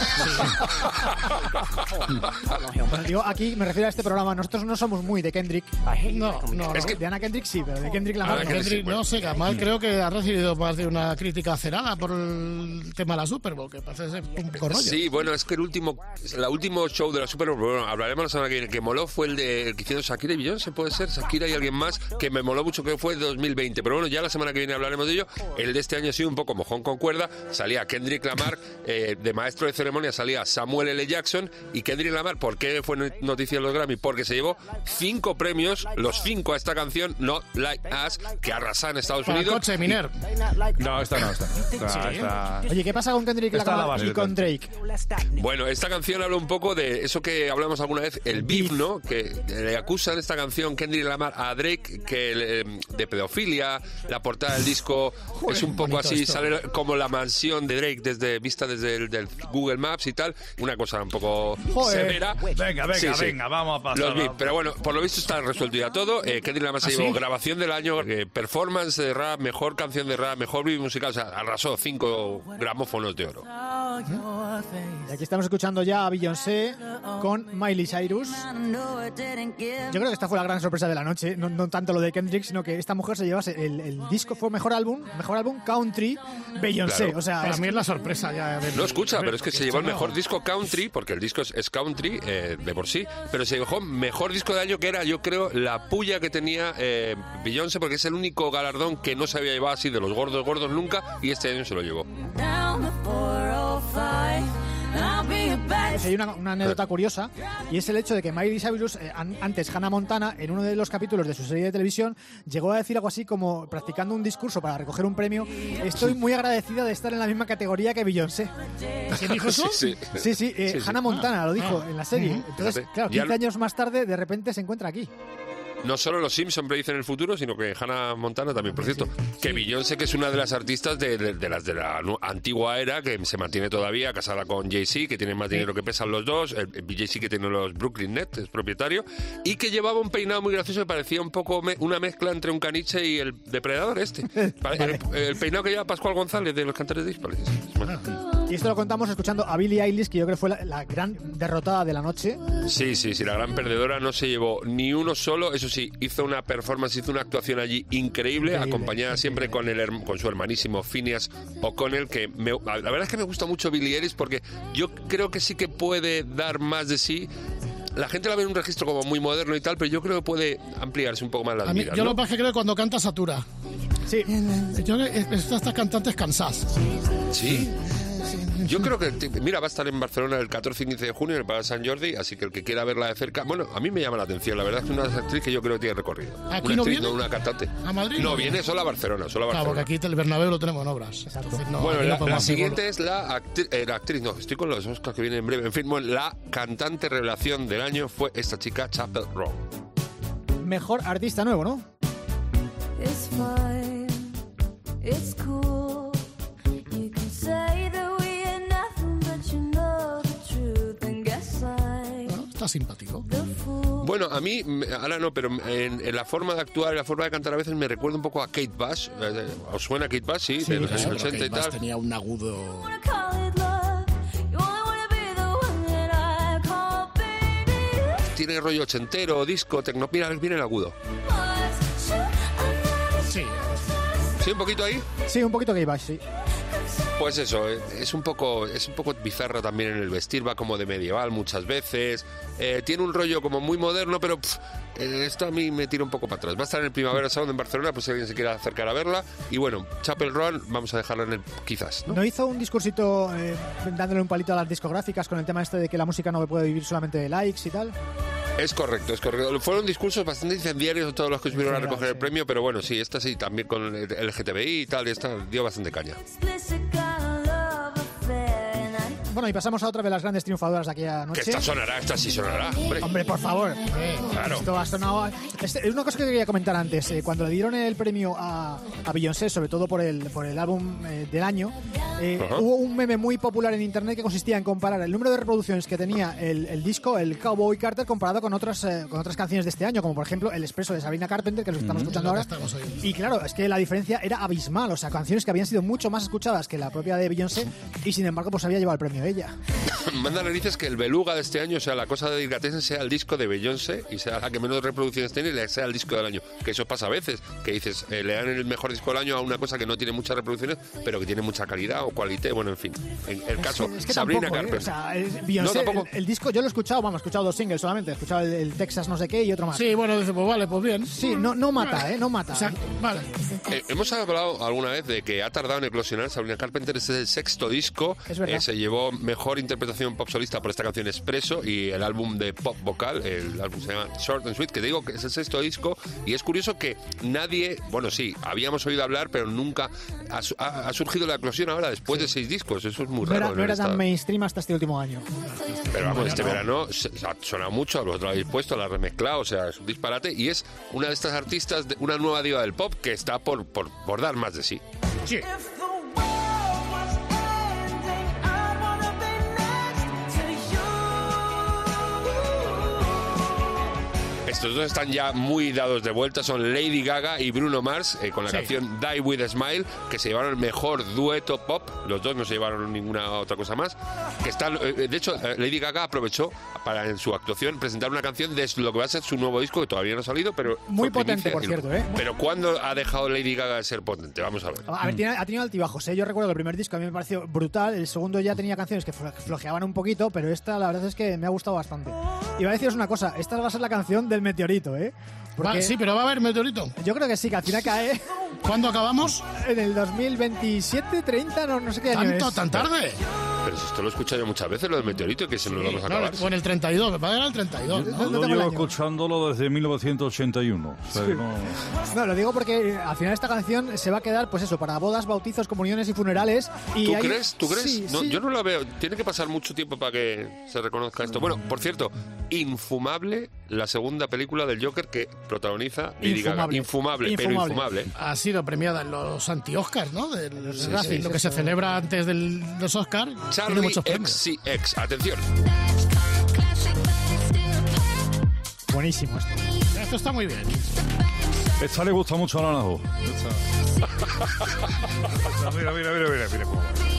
Bowl. Bueno, digo, aquí me refiero a este programa. Nosotros no somos muy de Kendrick. No, no, Es no. que de Ana Kendrick sí, pero de Kendrick Lamar. Ah, no. Kendrick, no sé, Lamar creo que ha recibido más de una crítica acerada por el tema de la Super Bowl, que parece ser un poco rollo. Sí, bueno, es que el último, el último show de la Super Bowl, bueno, hablaremos la semana que viene, que moló fue el de el que hicieron Shakira y Beyoncé, puede ser, Shakira y alguien más, que me moló mucho, que fue de dos mil veinte, pero bueno, ya la semana que viene hablaremos de ello. El de este año ha sido un poco mojón con cuerda, salía Kendrick Lamar, eh, de maestro de ceremonia salía Samuel L. Jackson, y Kendrick Lamar, ¿por qué fue noticia en los Grammy? Porque se llevó cinco premios, los cinco a esta canción, Not Like Us, que arrasa en Estados Para el Unidos. coche, Miner. No, esta no, esta no. Esta, Sí. esta- Oye, ¿qué pasa con Kendrick Está a la Lamar base y con de- Drake? Bueno, esta canción habla un poco de eso que hablamos alguna vez, el beef, ¿no? Que le acusan esta canción Kendrick Lamar a Drake que le- de pedofilia. La portada del disco es un poco bonito así, esto. sale como la mansión de Drake desde vista desde el del Google Maps y tal. Una cosa un poco Joder. severa. Venga, venga, Sí, sí. venga, vamos a pasar. Los beef, pero bueno, por lo visto está resuelto ya todo. Eh, Kendrick Lamar se ¿Ah, llevó sí? grabación del año, eh, performance de rap, mejor canción de rap, mejor video musical. O sea, arrasó cinco gramófonos de oro. Y aquí estamos escuchando ya a Beyoncé con Miley Cyrus. Yo creo que esta fue la gran sorpresa de la noche. No, no tanto lo de Kendrick, sino que esta mujer se llevase el, el disco, fue mejor álbum, mejor álbum country, Beyoncé. Claro. O sea, Para es- mí es la sorpresa ya. del- No escucha, pero es que se llevó el No. mejor disco country, porque el disco es, es country eh, de por sí, pero se llevó mejor disco de año, que era, yo creo, la puya que tenía eh, Beyoncé, porque es el único galardón que no se había llevado así de los gordos gordos nunca, y este año se lo llevó. Pues hay una, una anécdota curiosa, y es el hecho de que Miley Cyrus, eh, an- antes Hannah Montana, en uno de los capítulos de su serie de televisión, llegó a decir algo así como, practicando un discurso para recoger un premio: estoy muy agradecida de estar en la misma categoría que Beyoncé. ¿Quién dijo eso? Sí, sí. Sí, sí, eh, Sí, sí. Hannah Montana lo dijo en la serie. Ujú. Entonces, Fíjate, claro, ya quince lo- años más tarde, de repente se encuentra aquí. No solo los Simpson predicen el futuro, sino que Hannah Montana también, por cierto. Que Beyoncé, que es una de las artistas de, de- de las de la nu- antigua era, que se mantiene todavía, casada con Jay-Z, que tiene más dinero que pesan los dos, el, el Jay-Z que tiene los Brooklyn Nets, es propietario, y que llevaba un peinado muy gracioso que parecía un poco me- una mezcla entre un caniche y el depredador este. Pare- el, el peinado que lleva Pascual González de los Cantares de Hispalis. Y esto lo contamos escuchando a Billie Eilish, que yo creo que fue la, la gran derrotada de la noche. Sí, sí, sí, la gran perdedora no se llevó ni uno solo, eso sí, hizo una performance, hizo una actuación allí increíble, Increíble, acompañada siempre con el herm- con su hermanísimo Phineas O'Connell, que me- la verdad es que me gusta mucho Billie Eilish porque yo creo que sí que puede dar más de sí. La gente la ve en un registro como muy moderno y tal, pero yo creo que puede ampliarse un poco más las A mí, miras, yo ¿no? lo que pasa es que creo que cuando canta satura. Sí. Yo creo que es- estas cantantes cansadas. Sí. Yo creo que, te- mira, va a estar en Barcelona el catorce y quince de junio en el Palacio San Jordi, así que el que quiera verla de cerca, bueno, a mí me llama la atención, la verdad es que es una actriz que yo creo que tiene recorrido. ¿Aquí una no actriz, viene? no una cantante. ¿A Madrid? No, viene solo a Barcelona, solo a Claro, Barcelona. porque aquí el Bernabéu lo tenemos en obras. Entonces, no, bueno, aquí no la, podemos la hacer siguiente es la, actri- eh, la actriz, no, estoy con los Oscars que vienen en breve. En fin, bueno, la cantante revelación del año fue esta chica, Chapel Roan. Mejor artista nuevo, ¿no? It's fine, it's cool. You can say that we are nothing, but you know the truth. And guess I, bueno, está simpático. the fool. Bueno, a mí, me- ahora no, pero en, en la forma de actuar y la forma de cantar a veces me recuerda un poco a Kate Bush. Eh, ¿Os suena Kate Bush? Sí, de los Claro, años pero ochenta y Kate Bush tal. tenía un agudo. Wanna call it love? You only wanna be the one that I call baby. Tiene rollo ochentero, disco, tecno. Mira, viene el agudo. Sí. ¿Sí, un poquito ahí? Sí, un poquito que iba, sí. Pues eso, eh, es un poco es un poco bizarra también en el vestir, va como de medieval muchas veces, eh, tiene un rollo como muy moderno, pero pff, eh, esto a mí me tira un poco para atrás. Va a estar en el Primavera Sound en Barcelona, pues si alguien se quiere acercar a verla. Y bueno, Chapel Roan, vamos a dejarla en el quizás, ¿no? ¿No hizo un discursito eh, dándole un palito a las discográficas con el tema este de que la música no puede vivir solamente de likes y tal? Es correcto, es correcto. Fueron discursos bastante incendiarios todos los que subieron a general, recoger el sí. premio, pero bueno, sí, esta sí, también con el L G T B I y tal, esta dio bastante caña. Explicit kind of love affair. And I Bueno, y pasamos a otra de las grandes triunfadoras de aquella noche. Que esta sonará, esta sí sonará. Hombre, hombre por favor. Eh, claro. Esto ha sonado... Este, es una cosa que quería comentar antes. Eh, cuando le dieron el premio a, a Beyoncé, sobre todo por el, por el álbum eh, del año, eh, hubo un meme muy popular en internet que consistía en comparar el número de reproducciones que tenía el, el disco, el Cowboy Carter, comparado con otras, eh, con otras canciones de este año, como por ejemplo El Expreso de Sabrina Carpenter, que lo estamos mm-hmm. escuchando ahora. Y claro, es que la diferencia era abismal. O sea, canciones que habían sido mucho más escuchadas que la propia de Beyoncé y sin embargo pues había llevado el premio ella. Manda narices que el beluga de este año, o sea, la cosa de Delicatessen, sea el disco de Beyoncé y sea la que menos reproducciones tiene y sea el disco del año. Que eso pasa a veces, que dices, eh, le dan el mejor disco del año a una cosa que no tiene muchas reproducciones, pero que tiene mucha calidad o cualité, bueno, en fin. En el caso, es que, es que Sabrina tampoco, Carpenter. ¿eh? O sea, el, Beyoncé, no, el, el disco yo lo he escuchado, vamos, he escuchado dos singles solamente, he escuchado el, el Texas no sé qué y otro más. Sí, bueno, dice, pues vale, pues bien. Sí, no, no mata, ¿eh? No mata. O sea, vale. Eh, hemos hablado alguna vez de que ha tardado en eclosionar. Sabrina Carpenter, este es el sexto disco. Es verdad. Eh, se llevó mejor interpretación pop solista por esta canción Expreso y el álbum de pop vocal, el álbum se llama Short and Sweet, que digo que es el sexto disco y es curioso que nadie, bueno sí, habíamos oído hablar, pero nunca ha, ha, ha surgido la eclosión ahora después sí. de seis discos. Eso es muy no raro. Era, no era tan mainstream hasta este último año. Pero vamos, bueno, este no. verano se, ha sonado mucho, vosotros lo habéis puesto, la remezclado, o sea, es un disparate y es una de estas artistas, de, una nueva diva del pop que está por, por, por dar más de sí. Sí. Estos dos están ya muy dados de vuelta, son Lady Gaga y Bruno Mars, eh, con la sí. canción Die With a Smile, que se llevaron el mejor dueto pop, los dos no se llevaron ninguna otra cosa más, que están, eh, de hecho, Lady Gaga aprovechó para en su actuación presentar una canción de lo que va a ser su nuevo disco, que todavía no ha salido, pero... Muy potente, por cierto, ¿eh? Pero ¿cuándo ha dejado Lady Gaga de ser potente? Vamos a ver. A ver, tiene, ha tenido altibajos, ¿eh? Yo recuerdo que el primer disco a mí me pareció brutal, el segundo ya tenía canciones que flojeaban un poquito, pero esta la verdad es que me ha gustado bastante. Y voy a deciros una cosa, esta va a ser la canción del meteorito, ¿eh? Porque va, sí, pero va a haber meteorito. Yo creo que sí, que al final cae. ¿Cuándo acabamos? En el dos mil veintisiete, treinta, no, no sé qué año es. ¿Tanto, tan tarde? Pero si esto lo he escuchado yo muchas veces, lo del meteorito, que se nos sí, vamos a acabar. No, o en el treinta y dos, me parece el treinta y dos. Yo, no, no yo llevo escuchándolo desde mil novecientos ochenta y uno. O sea, sí. no... no, lo digo porque al final esta canción se va a quedar, pues eso, para bodas, bautizos, comuniones y funerales. Y ¿Tú hay... crees? ¿Tú crees? Sí, no, sí. Yo no la veo. Tiene que pasar mucho tiempo para que se reconozca esto. Bueno, por cierto, infumable la segunda película del Joker que protagoniza Lady Gaga. Infumable, pero infumable. Ha sido premiada en los anti-Oscars, ¿no? De los sí, Razzie, sí, lo sí, que sí. se celebra antes del, de los Oscars. Charlie X C X. Atención. Buenísimo esto. Esto está muy bien. Esta le gusta mucho a Naranjo. Mira, mira, mira, mira, mira.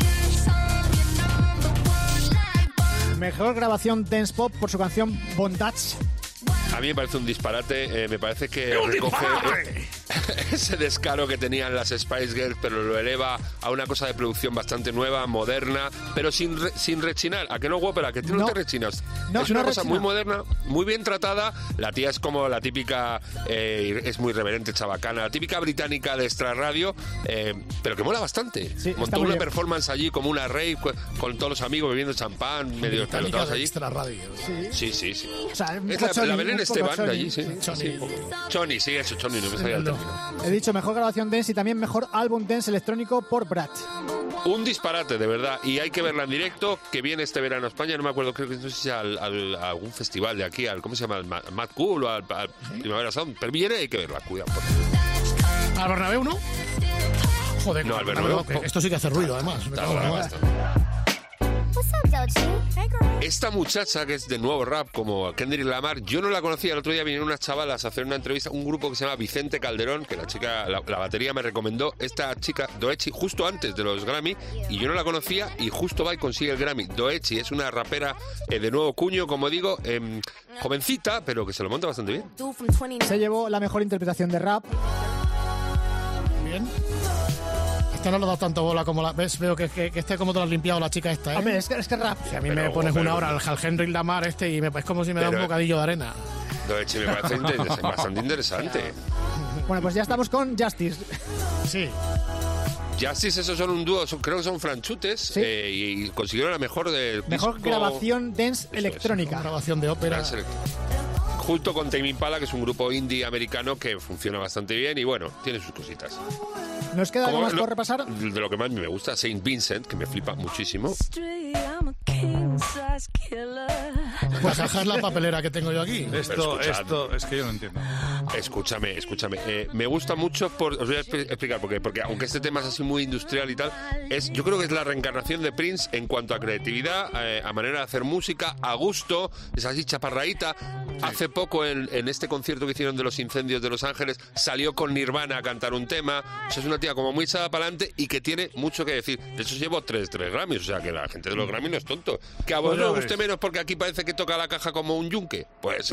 Mejor grabación dance pop por su canción Bondage. A mí me parece un disparate, eh, me parece que recoge eh, ese descaro que tenían las Spice Girls, pero lo eleva a una cosa de producción bastante nueva, moderna, pero sin re, sin rechinar. ¿A que no, guapera? ¿Que tú no, no te rechinas? No, es una no cosa rechina. muy moderna, muy bien tratada. La tía es como la típica, eh, es muy reverente, chabacana, la típica británica de extra radio, eh, pero que mola bastante. Sí, montó una bien. performance allí como una rave con, con todos los amigos bebiendo champán, medio pelotados allí. Extra radio. Sí, sí, sí. sí. O sea, es la, Choni, la Belén Esteban de allí, sí. Choni. Sí. Choni, sí, eso, Choni, no me salía el término. He dicho mejor grabación dance y también mejor álbum dance electrónico por Brad. Un disparate, de verdad. Y hay que verla en directo, que viene este verano a España. No me acuerdo, creo que no sé si al, al, a algún festival de aquí, al, ¿cómo se llama? Al Mad Cool o al, al ¿Sí? Primavera Sound. Pero viene, hay que verla, cuidado. Por... ¿Al Bernabéu no? Joder, no, al Bernabéu. No, esto sí que hace ruido, además. Está bueno, basta. Esta muchacha que es de nuevo rap como Kendrick Lamar, yo no la conocía. El otro día vinieron unas chavalas a hacer una entrevista, un grupo que se llama Vicente Calderón, que la chica, la, la batería me recomendó esta chica Doechi justo antes de los Grammy y yo no la conocía y justo va y consigue el Grammy. Doechi es una rapera eh, de nuevo cuño, como digo, eh, jovencita, pero que se lo monta bastante bien. Se llevó la mejor interpretación de rap. Bien. Esta no le ha dado tanto bola como la... ¿Ves? Veo que, que, que está como te lo has limpiado la chica esta, ¿eh? Hombre, es que, es que rap. Si a mí pero, me pones pero, una hora al, al Henry Lamar este y me, es como si me da un bocadillo de arena. Doechi me parece interesante, bastante interesante. Bueno, pues ya estamos con Justice. Sí. Justice, esos son un dúo, son, creo que son franchutes, ¿sí? eh, y, y consiguieron la mejor del Mejor disco... grabación dance electrónica. Es, grabación de ópera. Junto con Tame Impala, que es un grupo indie americano que funciona bastante bien y bueno, tiene sus cositas. ¿Nos queda algo más lo, por repasar? De lo que más me gusta, Saint Vincent, que me flipa muchísimo. Pues caja es la papelera que tengo yo aquí. Esto, esto, es que yo no entiendo. Escúchame, escúchame. Eh, me gusta mucho, por, os voy a expli- explicar por qué. Porque aunque este tema es así muy industrial y tal, es, yo creo que es la reencarnación de Prince en cuanto a creatividad, eh, a manera de hacer música, a gusto, es así chaparraíta. Hace poco en, en este concierto que hicieron de los incendios de Los Ángeles, salió con Nirvana a cantar un tema. O sea, es una tía como muy echada para adelante y que tiene mucho que decir. De hecho, llevo tres, tres Grammys, o sea que la gente de los Grammys no es tonto. Que a vos Pues ya no os ves. guste menos porque aquí parece que toca la caja como un yunque. Pues...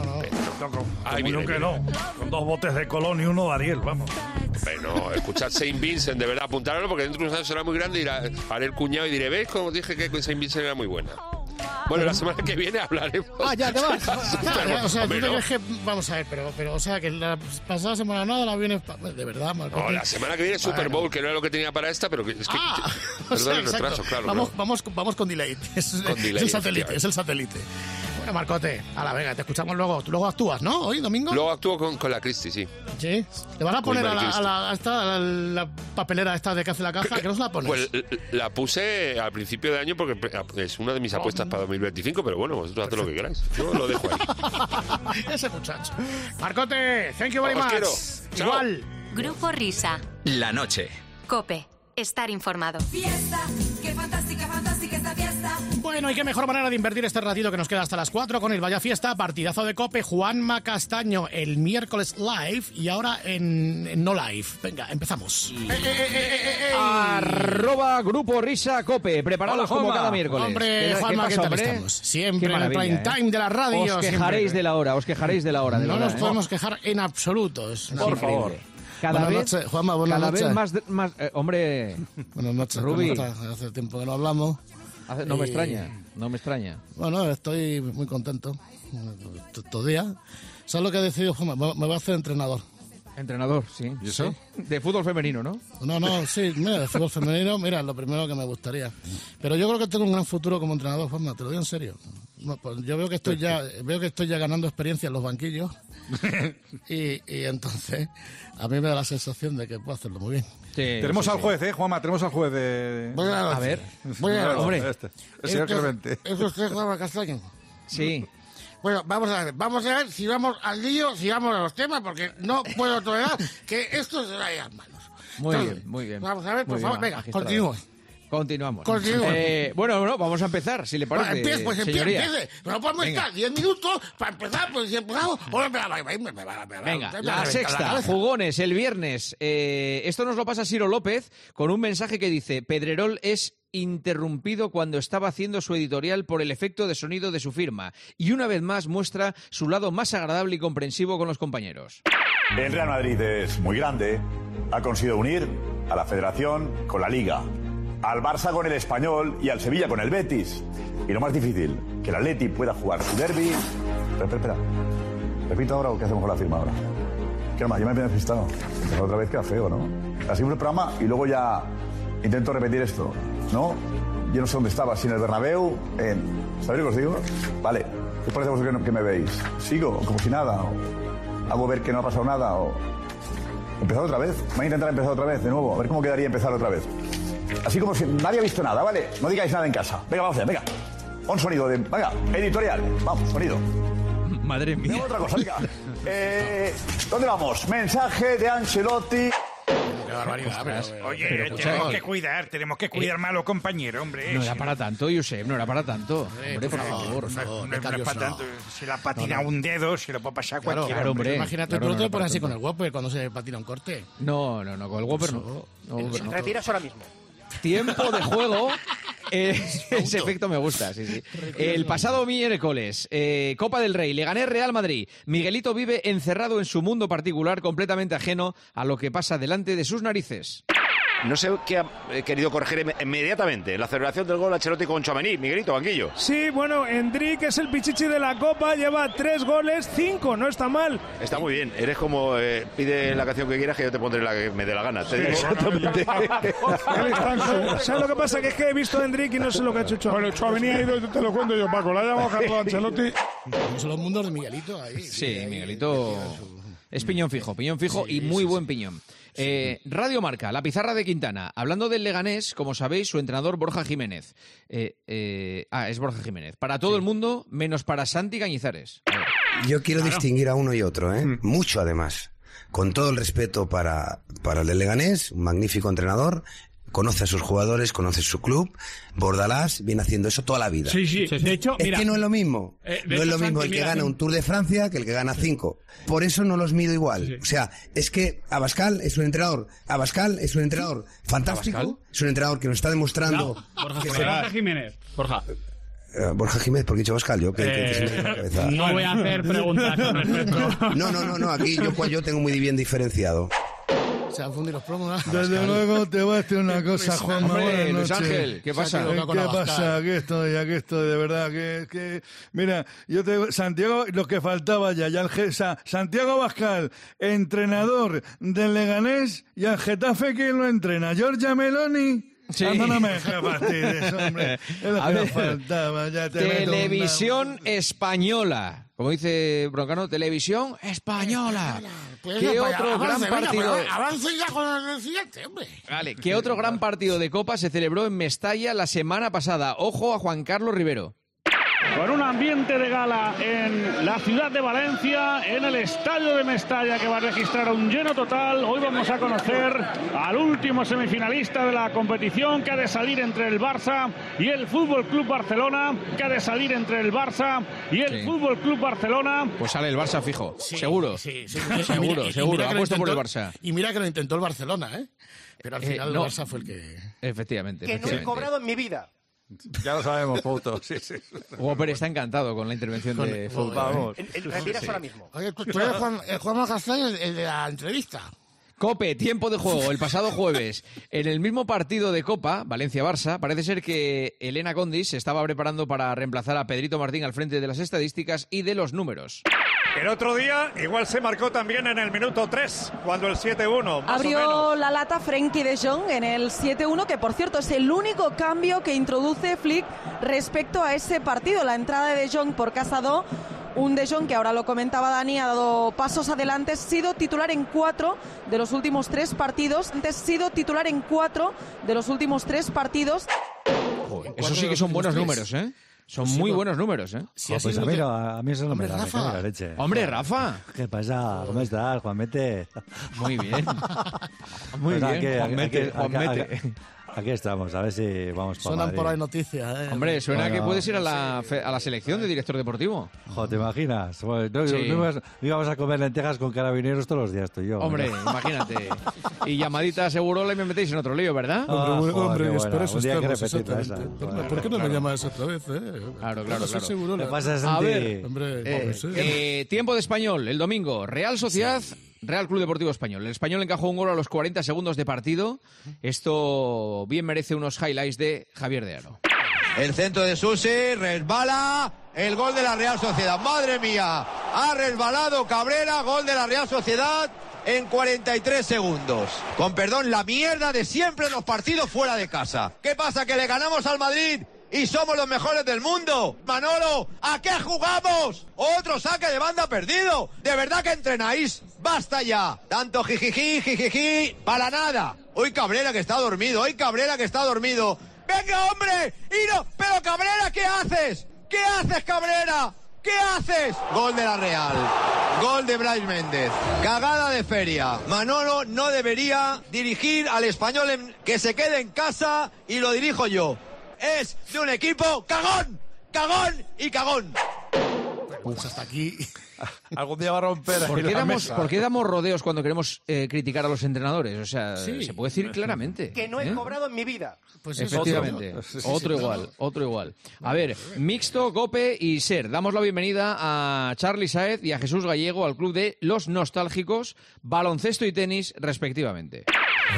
Toco, Ahí como viene, yo que ahí no, con dos botes de Colón y uno de Ariel, vamos. Bueno, escuchad Saint Vincent, de verdad, apuntáralo porque dentro de unos años será muy grande y irá, haré el cuñado y diré, ¿veis cómo dije que Saint Vincent era muy buena? Bueno, la semana que viene hablaremos. Ah, ya te vas. Pero, Ya, o sea, ¿tú hombre, te no. crees que... Vamos a ver, pero, pero o sea, que la pasada semana nada la viene... De verdad, Marco. No, la semana que viene es Super Bowl, que no era lo que tenía para esta, pero que es que... Ah, o perdón sea, el exacto. retraso, claro. Vamos, claro. vamos, vamos con delay. Es, Con es delay, el satélite, efectivamente. es el satélite. Bueno, Marcote, a la venga, te escuchamos luego. Tú luego actúas, ¿no? Hoy, domingo. Luego actúo con, con la Cristi, sí. Sí. ¿Te vas a Con poner a la, Mari a la, a esta, a la papelera esta de que hace la caja? ¿Que no se la pones? Pues l- la puse al principio de año porque es una de mis apuestas para dos mil veinticinco, pero bueno, vosotros haced lo que queráis. Yo lo dejo ahí. Ese muchacho. Marcote, thank you very Os much. quiero. Chao. Igual. Grupo Risa. La noche. Cope. Estar informado. Fiesta, qué fantástica, fantástica esta fiesta. Bueno, y qué mejor manera de invertir este ratito que nos queda hasta las cuatro con el Vaya Fiesta, partidazo de Cope, Juanma Castaño el miércoles live y ahora en, en no live. Venga, empezamos. Eh, eh, eh, eh, eh. Arroba Grupo Risa Cope, preparados Hola, como Juanma. cada miércoles. Hombre, ¿Qué- Juanma, qué ¿qué pasa, tal hombre? estamos? Siempre Qué en el maravilla, prime ¿eh? time de la radio. Os quejaréis siempre. de la hora, os quejaréis de la hora, de No verdad, nos ¿eh? podemos quejar en absoluto. Es Por increíble. favor. Cada buenas vez, noches, Juanma, buenas cada noches. vez más, de- más eh, hombre. Buenas noches, Rubi. ¿cómo estás? Hace tiempo que no hablamos. Hace- no me Y- extraña, no me extraña. Bueno, estoy muy contento. Estos días. ¿Sabes lo que he decidido, Juanma? Me me voy a hacer entrenador. Entrenador, sí. ¿Y eso? De fútbol femenino, ¿no? No, no, sí, mira, de fútbol femenino, mira, lo primero que me gustaría. Pero yo creo que tengo un gran futuro como entrenador, Juanma, te lo digo en serio. No, pues yo veo que estoy ya, veo que estoy ya ganando experiencia en los banquillos y, y entonces a mí me da la sensación de que puedo hacerlo muy bien. tenemos sí, al sí. juez, ¿eh, Juanma? Tenemos al juez de... Voy a, A ver. voy a No, hombre. Este, el señor ¿Es- Clemente. ¿Es usted Juanma Castaño? Sí. Bueno, vamos a ver, vamos a ver si vamos al lío, si vamos a los temas, porque no puedo tolerar que esto se vaya a manos. Muy Entonces, bien, muy bien. Vamos a ver, por Muy favor, bien, venga, magistrado. continúe. Continuamos. Continúe. Eh, bueno, bueno, vamos a empezar, si le Bueno, parece, empiece, pues empiece, señoría. empiece. No podemos Venga. estar diez minutos para empezar, pues si empezamos... Ahora me va, me va, me va, me va, me va, Venga, me va a la reventar sexta, cabeza. jugones, el viernes. Eh, esto nos lo pasa Ciro López con un mensaje que dice: Pedrerol es interrumpido cuando estaba haciendo su editorial por el efecto de sonido de su firma y una vez más muestra su lado más agradable y comprensivo con los compañeros. El Real Madrid es muy grande, ha conseguido unir a la Federación con la Liga, al Barça con el Español y al Sevilla con el Betis. Y lo más difícil, que el Atleti pueda jugar su derbi. Espera, espera, espera. ¿Repito ahora o qué hacemos con la firma ahora? ¿Qué más? Yo me he despistado. Empezar otra vez queda feo, ¿no? Así un programa y luego ya intento repetir esto, ¿no? Yo no sé dónde estaba, si en el Bernabéu, en... ¿Sabéis lo que os digo? Vale. ¿Qué os parece a vosotros que, no- que me veis? ¿Sigo como si nada? ¿O hago ver que no ha pasado nada? ¿O empezar otra vez? Voy a intentar empezar otra vez, de nuevo. A ver cómo quedaría empezar otra vez. Así como si nadie ha visto nada, ¿vale? No digáis nada en casa. Venga, vamos allá, venga. Un sonido de... Venga, editorial. Vamos, sonido. Madre mía. Venga, otra cosa, venga. Eh, ¿Dónde vamos? Mensaje de Ancelotti. Qué barbaridad, pero- Oye, pero, tenemos escucha, que eh, cuidar, tenemos que cuidar más a los compañeros, hombre. No Si era para tanto, Josep, no era para tanto. Hombre, por favor. por favor, No, no es becarios, para no. tanto. Si la patina No, no. un dedo, se lo puede pasar Claro, cualquiera. claro, hombre. Imagínate, Claro, tú no no te era pones para así con tanto. el Whopper cuando se patina un corte. No, no, no, con el Whopper no. No, Whopper no. Retiras ahora mismo. Tiempo de juego. Eh, ese efecto me gusta, sí, sí. El pasado miércoles, eh, Copa del Rey, le gané Real Madrid. Miguelito vive encerrado en su mundo particular, completamente ajeno a lo que pasa delante de sus narices. No sé qué ha eh, querido corregir inme- inmediatamente. La celebración del gol a Ancelotti con Tchouaméni. Miguelito, banquillo. Sí, bueno, Endrick es el pichichi de la Copa, lleva tres goles, cinco, no está mal. Está muy bien. Eres como eh, pide la canción que quieras que yo te pondré la que me dé la gana. Te digo exactamente. Él está- ¿Sabes lo que pasa? Que es que he visto a Endrick y no sé lo que ha hecho Tchouaméni. Bueno, Tchouaméni ha ido, te lo cuento yo, Paco. La ha llamado Carlos Ancelotti. Son los mundos de Miguelito ahí. Sí, Miguelito Es piñón fijo, piñón fijo Sí, y muy sí, buen sí. piñón. Eh, Radio Marca, la pizarra de Quintana. Hablando del Leganés, como sabéis, su entrenador Borja Jiménez. Eh, eh, ah, es Borja Jiménez. Para todo el mundo, menos para Santi Cañizares. A ver. Yo quiero Claro. distinguir a uno y otro, ¿eh? Mm. Mucho además. Con todo el respeto para, para el del Leganés, un magnífico entrenador, conoce a sus jugadores, conoce su club. Bordalás viene haciendo eso toda la vida. Sí, sí. De hecho, es mira, que no es lo mismo. Eh, de no es hecho, lo mismo Santi, el que mira, gana un Tour de Francia que el que gana cinco. Por eso no los mido igual. O sea, es que Abascal es un entrenador. Abascal es un entrenador fantástico. ¿Abascal? Es un entrenador que nos está demostrando. Borja que Jiménez. se- Borja Jiménez. Borja. Eh, Borja Jiménez, porque he dicho Abascal, yo que, que- que se me ha ido la cabeza. No voy a hacer preguntas con respecto. No, no, no, no, aquí yo, yo tengo muy bien diferenciado. Se han fundido los promos. Desde luego te voy a decir una cosa, Juanma. Hombre, Buenas Luis noches. Ángel, ¿qué pasa? Eh, ¿Qué pasa? Aquí estoy, aquí estoy, de verdad. Que, que... Mira, yo te Santiago, lo que faltaba ya, ya el Ge- Sa- Santiago Abascal, entrenador del Leganés, y al Getafe, ¿quién lo entrena? ¿Giorgia Meloni? Sí. Anda, no me dejes fastidies, hombre. Es lo A que ver, nos faltaba, ya te meto Televisión Española. Como dice Broncano, Televisión Española. Pues ¿Qué eso, pues, otro gran avance, venga, partido? pues, avance ya con el siguiente, hombre. Vale, ¿qué otro gran partido de Copa se celebró en Mestalla la semana pasada? Ojo a Juan Carlos Rivero. Con un ambiente de gala en la ciudad de Valencia, en el estadio de Mestalla, que va a registrar un lleno total. Hoy vamos a conocer al último semifinalista de la competición, que ha de salir entre el Barça y el Fútbol Club Barcelona, que ha de salir entre el Barça y el Sí. Fútbol Club Barcelona. Pues sale el Barça fijo, seguro. Sí, sí. Seguro, Y mira- y seguro. mira que lo Apuesto por el intentó- Barça. Y mira que lo intentó el Barcelona, ¿eh? Pero al Eh, final no. el Barça fue el que... Efectivamente. Que no he efectivamente. cobrado en mi vida. Ya lo sabemos, Pouto. Sí, sí. Whopper está encantado con la intervención Con- de con- fútbol. Vamos. En, en retiras ahora mismo. Oye, tú, tú eres Juan, eh, Juan Magastán, el, el de la entrevista. Cope, tiempo de juego, el pasado jueves. En el mismo partido de Copa, Valencia-Barça, parece ser que Elena Condis se estaba preparando para reemplazar a Pedrito Martín al frente de las estadísticas y de los números. El otro día igual se marcó también en el minuto tres, cuando el siete uno, más o menos. Abrió la lata Frenkie de Jong en el siete uno, que por cierto es el único cambio que introduce Flick respecto a ese partido. La entrada de De Jong por Casado, un De Jong que ahora lo comentaba Dani, ha dado pasos adelante, ha sido titular en cuatro de los últimos tres partidos. Antes ha sido titular en cuatro de los últimos tres partidos. Eso sí que son buenos números, ¿eh? Son muy buenos números, ¿eh? Ah, pues a mí, no, a mí eso no me da, me cago en la leche. Hombre, Rafa. ¿Qué pasa? ¿Cómo estás, Juanmete? Muy bien. Muy Pues bien, aquí, Juanmete, aquí- Juanmete. aquí- aquí estamos, a ver si vamos para Suenan Madrid. por ahí noticias, ¿eh? Hombre, suena Bueno, que puedes ir a la, fe- a la selección de director deportivo. Jo, ¿te imaginas? Bueno, no, Sí. no íbamos, íbamos a comer lentejas con carabineros todos los días, tú y yo. Hombre, Bueno. imagínate. Y llamadita seguro y me metéis en otro lío, ¿verdad? Ah, Hombre, joder, hombre, qué es buena. por eso Un día hay que estamos, repetirla exactamente. esa. ¿Por, por qué no me llamas otra vez, eh? Claro, claro, Soy claro. seguro. ¿Qué pasa, A Santi? ver, Hombre, Eh, hombre, sí. eh, tiempo de Español, el domingo. Real Sociedad, Real Club Deportivo Español. El Español encajó un gol a los cuarenta segundos de partido. Esto bien merece unos highlights de Javier de Aro. El centro de Susi, resbala, el gol de la Real Sociedad. ¡Madre mía! Ha resbalado Cabrera, gol de la Real Sociedad en cuarenta y tres segundos. Con perdón, la mierda de siempre en los partidos fuera de casa. ¿Qué pasa? ¿Que le ganamos al Madrid y somos los mejores del mundo? Manolo, ¿a qué jugamos? Otro saque de banda perdido. ¿De verdad que entrenáis? ¡Basta ya! Tanto jijiji, jijiji, para nada. Hoy Cabrera que está dormido, hoy Cabrera que está dormido. ¡Venga, hombre! ¡Y no! ¡Pero Cabrera, ¿qué haces? ¿Qué haces, Cabrera? ¿Qué haces? Gol de la Real. Gol de Brais Méndez. Cagada de feria. Manolo no debería dirigir al Español en- que se quede en casa y lo dirijo yo. Es de un equipo cagón, cagón y cagón. Pues hasta aquí. Algún día va a romper ahí ¿Por qué, la damos, mesa. ¿Por qué damos rodeos cuando queremos eh, criticar a los entrenadores? O sea, Sí. se puede decir claramente. Que no he ¿eh? cobrado en mi vida. Pues eso, Efectivamente, otro. Sí, sí, otro sí, igual, claro. otro igual. A ver, mixto, Cope y Ser. Damos la bienvenida a Charly Saez y a Jesús Gallego al club de Los Nostálgicos, baloncesto y tenis, respectivamente.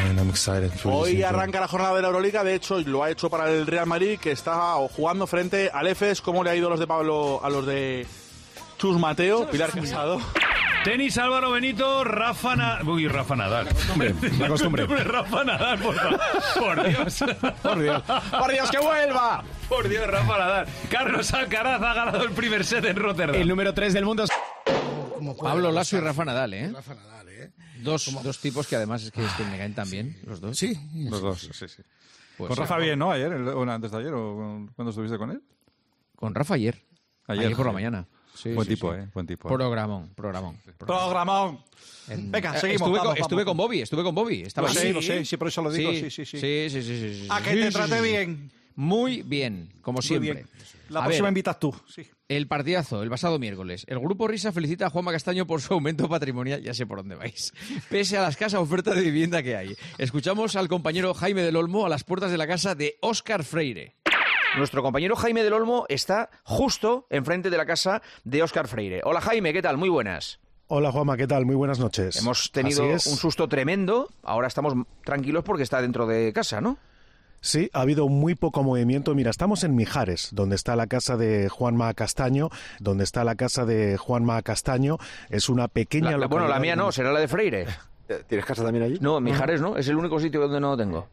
Hoy arranca la jornada de la Euroliga, de hecho lo ha hecho para el Real Madrid, que está jugando frente al Efes. ¿Cómo le ha ido a los de Pablo, a los de Chus Mateo, Pilar Casado? Tenis, Álvaro Benito, Rafa Nadal. Uy, Rafa Nadal. Hombre, la costumbre. Hombre, Rafa Nadal, por favor. Por Dios. Por Dios, por Dios, que vuelva. Por Dios, Rafa Nadal. Carlos Alcaraz ha ganado el primer set en Rotterdam. El número tres del mundo. como puede. Pablo Lasso y Rafa Nadal, ¿eh? Rafa Nadal, ¿eh? Dos, Como- dos tipos que además es que, es que me caen tan bien, los dos. Sí. Los dos, sí, sí. Pues con sí. Rafa bien, ¿no? Ayer, el- o antes de ayer, o cuando estuviste con él. Con Rafa ayer. Ayer, Ayer, por la sí. mañana. Sí, Buen sí, tipo, sí. ¿eh? Buen tipo. Programón, programón. Programón. En- Venga, Eh, seguimos. Estuve, vamos, con, estuve vamos. con Bobby, estuve con Bobby. Estaba Lo sé, allí. lo sé, sí, por eso lo digo, sí, sí, sí. Sí, sí, sí, sí, sí. A que Sí, te sí, trate sí, sí. bien. Muy bien, como Muy siempre. bien. La A próxima ver, invitas tú. Sí. el partidazo, el pasado miércoles. El Grupo Risa felicita a Juanma Castaño por su aumento patrimonial. Ya sé por dónde vais. Pese a la escasa oferta de vivienda que hay. Escuchamos al compañero Jaime del Olmo a las puertas de la casa de Óscar Freire. Nuestro compañero Jaime del Olmo está justo enfrente de la casa de Óscar Freire. Hola Jaime, ¿qué tal? Muy buenas. Hola Juanma, ¿qué tal? Muy buenas noches. Hemos tenido Así un es. susto tremendo. Ahora estamos tranquilos porque está dentro de casa, ¿no? Sí, ha habido muy poco movimiento. Mira, estamos en Mijares, donde está la casa de Juanma Castaño, donde está la casa de Juanma Castaño. Es una pequeña La- la- bueno, la mía no, será la de Freire. ¿Tienes casa también allí? No, Mijares no, es el único sitio donde no lo tengo.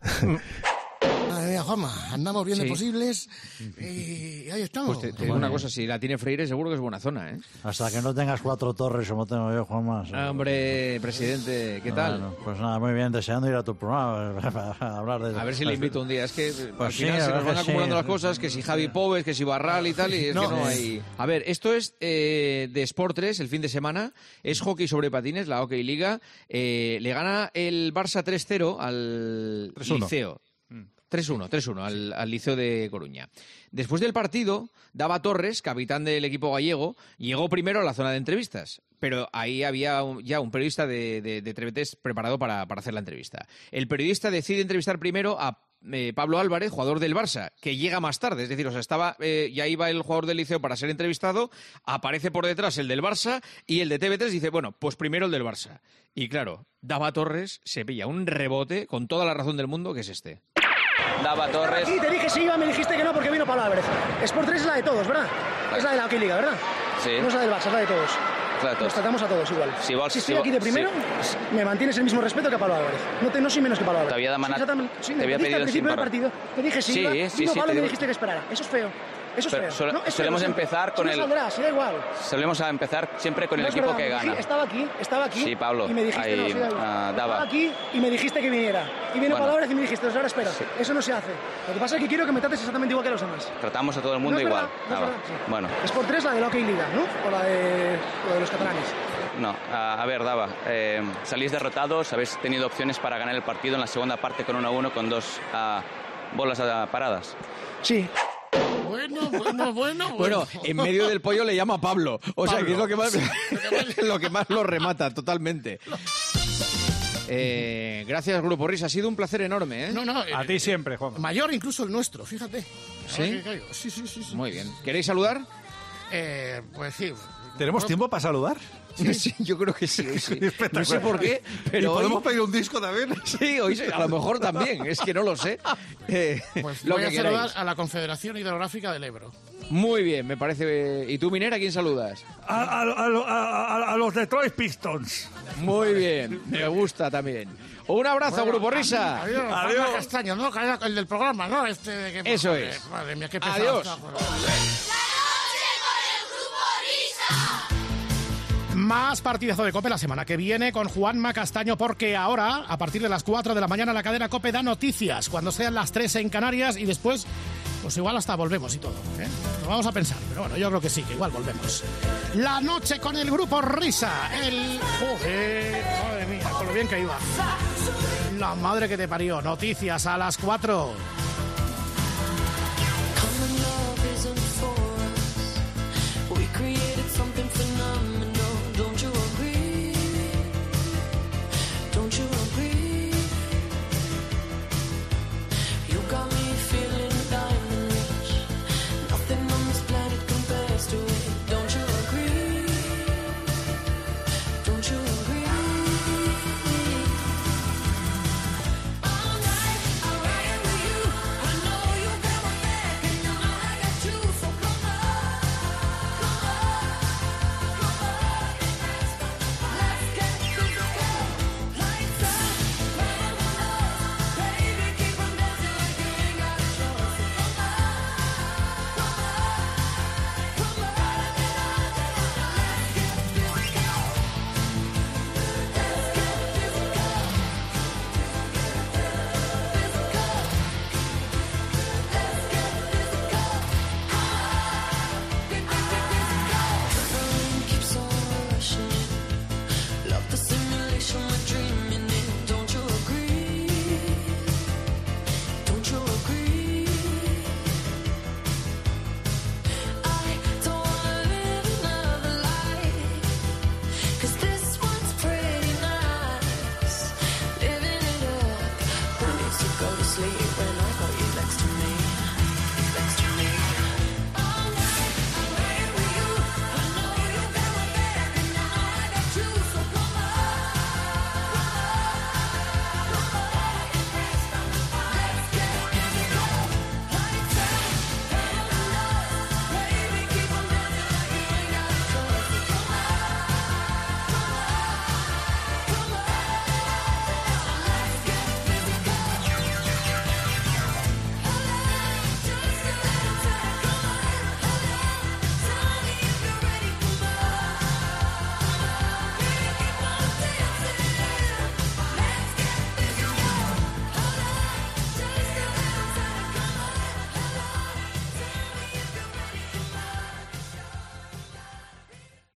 Madre mía, Juanma, andamos bien de Sí. posibles y ahí estamos. Pues te, te digo una cosa, si la tiene Freire seguro que es buena zona, ¿eh? Hasta que no tengas cuatro torres como tengo yo, Juanma. Ah, hombre, presidente, ¿qué tal? Bueno, pues nada, muy bien, deseando ir a tu programa para hablar de... A ver si le invito un día. Es que al Pues sí, final a se ver nos van que acumulando sí. las cosas, que si Javi Pobes, que si Barral y tal, y es No, que no eh. hay... A ver, esto es eh, de Sport tres, el fin de semana. Es hockey sobre patines, la Hockey Liga. Eh, le gana el Barça tres cero al tres uno. Liceo. tres uno, tres uno al, al Liceo de Coruña. Después del partido, Dava Torres, capitán del equipo gallego, llegó primero a la zona de entrevistas. Pero ahí había un- ya un periodista de, de, de Trevetés preparado para, para hacer la entrevista. El periodista decide entrevistar primero a eh, Pablo Álvarez, jugador del Barça, que llega más tarde. Es decir, o sea, estaba, eh, ya iba el jugador del Liceo para ser entrevistado, aparece por detrás el del Barça y el de T V tres dice, bueno, pues primero el del Barça. Y claro, Dava Torres se pilla un rebote con toda la razón del mundo, que es este. Dava Torres. Aquí te dije sí, iba, me dijiste que no porque vino Pablo Álvarez. Sport tres es la de todos, ¿verdad? Es la de la Hockey Liga, ¿verdad? Sí. No es la del Barça, es la de todos. Claro, Nos tratamos a todos igual. Si vols- si estoy si aquí de vol- primero, me mantienes el mismo respeto que a Pablo Álvarez. No, te, no soy menos que Pablo Álvarez. Te había demanat- Sí, exactamente. Sí, te me había pediste pedido al principio sin del parar. partido. Te dije sí, Sí, iba, sí, vino sí, Pablo te y me digo- dijiste que esperara. Eso es feo. Eso es Pero feo. suele- No, es feo, solemos sí. empezar con Sí, no el- saldrá, sí, da igual. Solemos a empezar siempre con el No es equipo verdad, que me gana. dije- Estaba aquí, estaba aquí. Sí, Pablo, Y me dijiste, ahí, no, sí, da igual. ah, Estaba Dava. aquí y me dijiste que viniera. Y viene Bueno. Pablo Álvarez y me dijiste, pues ahora espera. Eso no se hace. Lo que pasa es que quiero que me trates exactamente igual que a los demás. Tratamos a todo el mundo No es igual. verdad, no es Ah, va. verdad, sí. Bueno, Es por tres la de la Hockey Liga, ¿no? O la de, o de los catalanes. no. A, a ver, Dava, eh, salís derrotados, habéis tenido opciones para ganar el partido en la segunda parte con uno a uno con dos ah, bolas ah, paradas. Sí. Bueno, bueno, bueno. Bueno, en medio del pollo le llama Pablo. O sea, Pablo. que es lo que más, lo que más lo remata, totalmente. Eh, gracias, Grupo Risa. Ha sido un placer enorme, ¿eh? No, no. A ti siempre, Juan. Mayor incluso el nuestro, fíjate. ¿Sí? Ahora que caigo. Sí, sí, sí, sí. Muy bien. ¿Queréis saludar? Eh, pues sí. ¿Tenemos tiempo para saludar? Sí, yo creo que sí. Hoy sí. No Espectacular. sé por qué, pero ¿Y podemos hoy- pedir un disco también? Sí, hoy sí, a lo mejor también. Es que no lo sé. Eh, Pues lo voy que a saludar queráis. a la Confederación Hidrográfica del Ebro. Muy bien, me parece. ¿Y tú, Minera, a quién saludas? A, a- a- a- a los Detroit Pistons. Muy bien, me gusta también. Un abrazo, Bueno, Grupo Risa. Adiós. Adiós. Juanma Castaño, ¿no? Que era el del programa, ¿no? Este de que, Eso madre, es. Madre mía, qué pesado Adiós. está, joder. Más partidazo de COPE la semana que viene con Juanma Castaño, porque ahora, a partir de las cuatro de la mañana, la cadena COPE da noticias, cuando sean las tres en Canarias, y después, pues igual hasta volvemos y todo, ¿eh? Lo vamos a pensar, pero bueno, yo creo que sí, que igual volvemos. La noche con el Grupo Risa, el... Joder, madre mía, con lo bien que iba. La madre que te parió, noticias a las cuatro.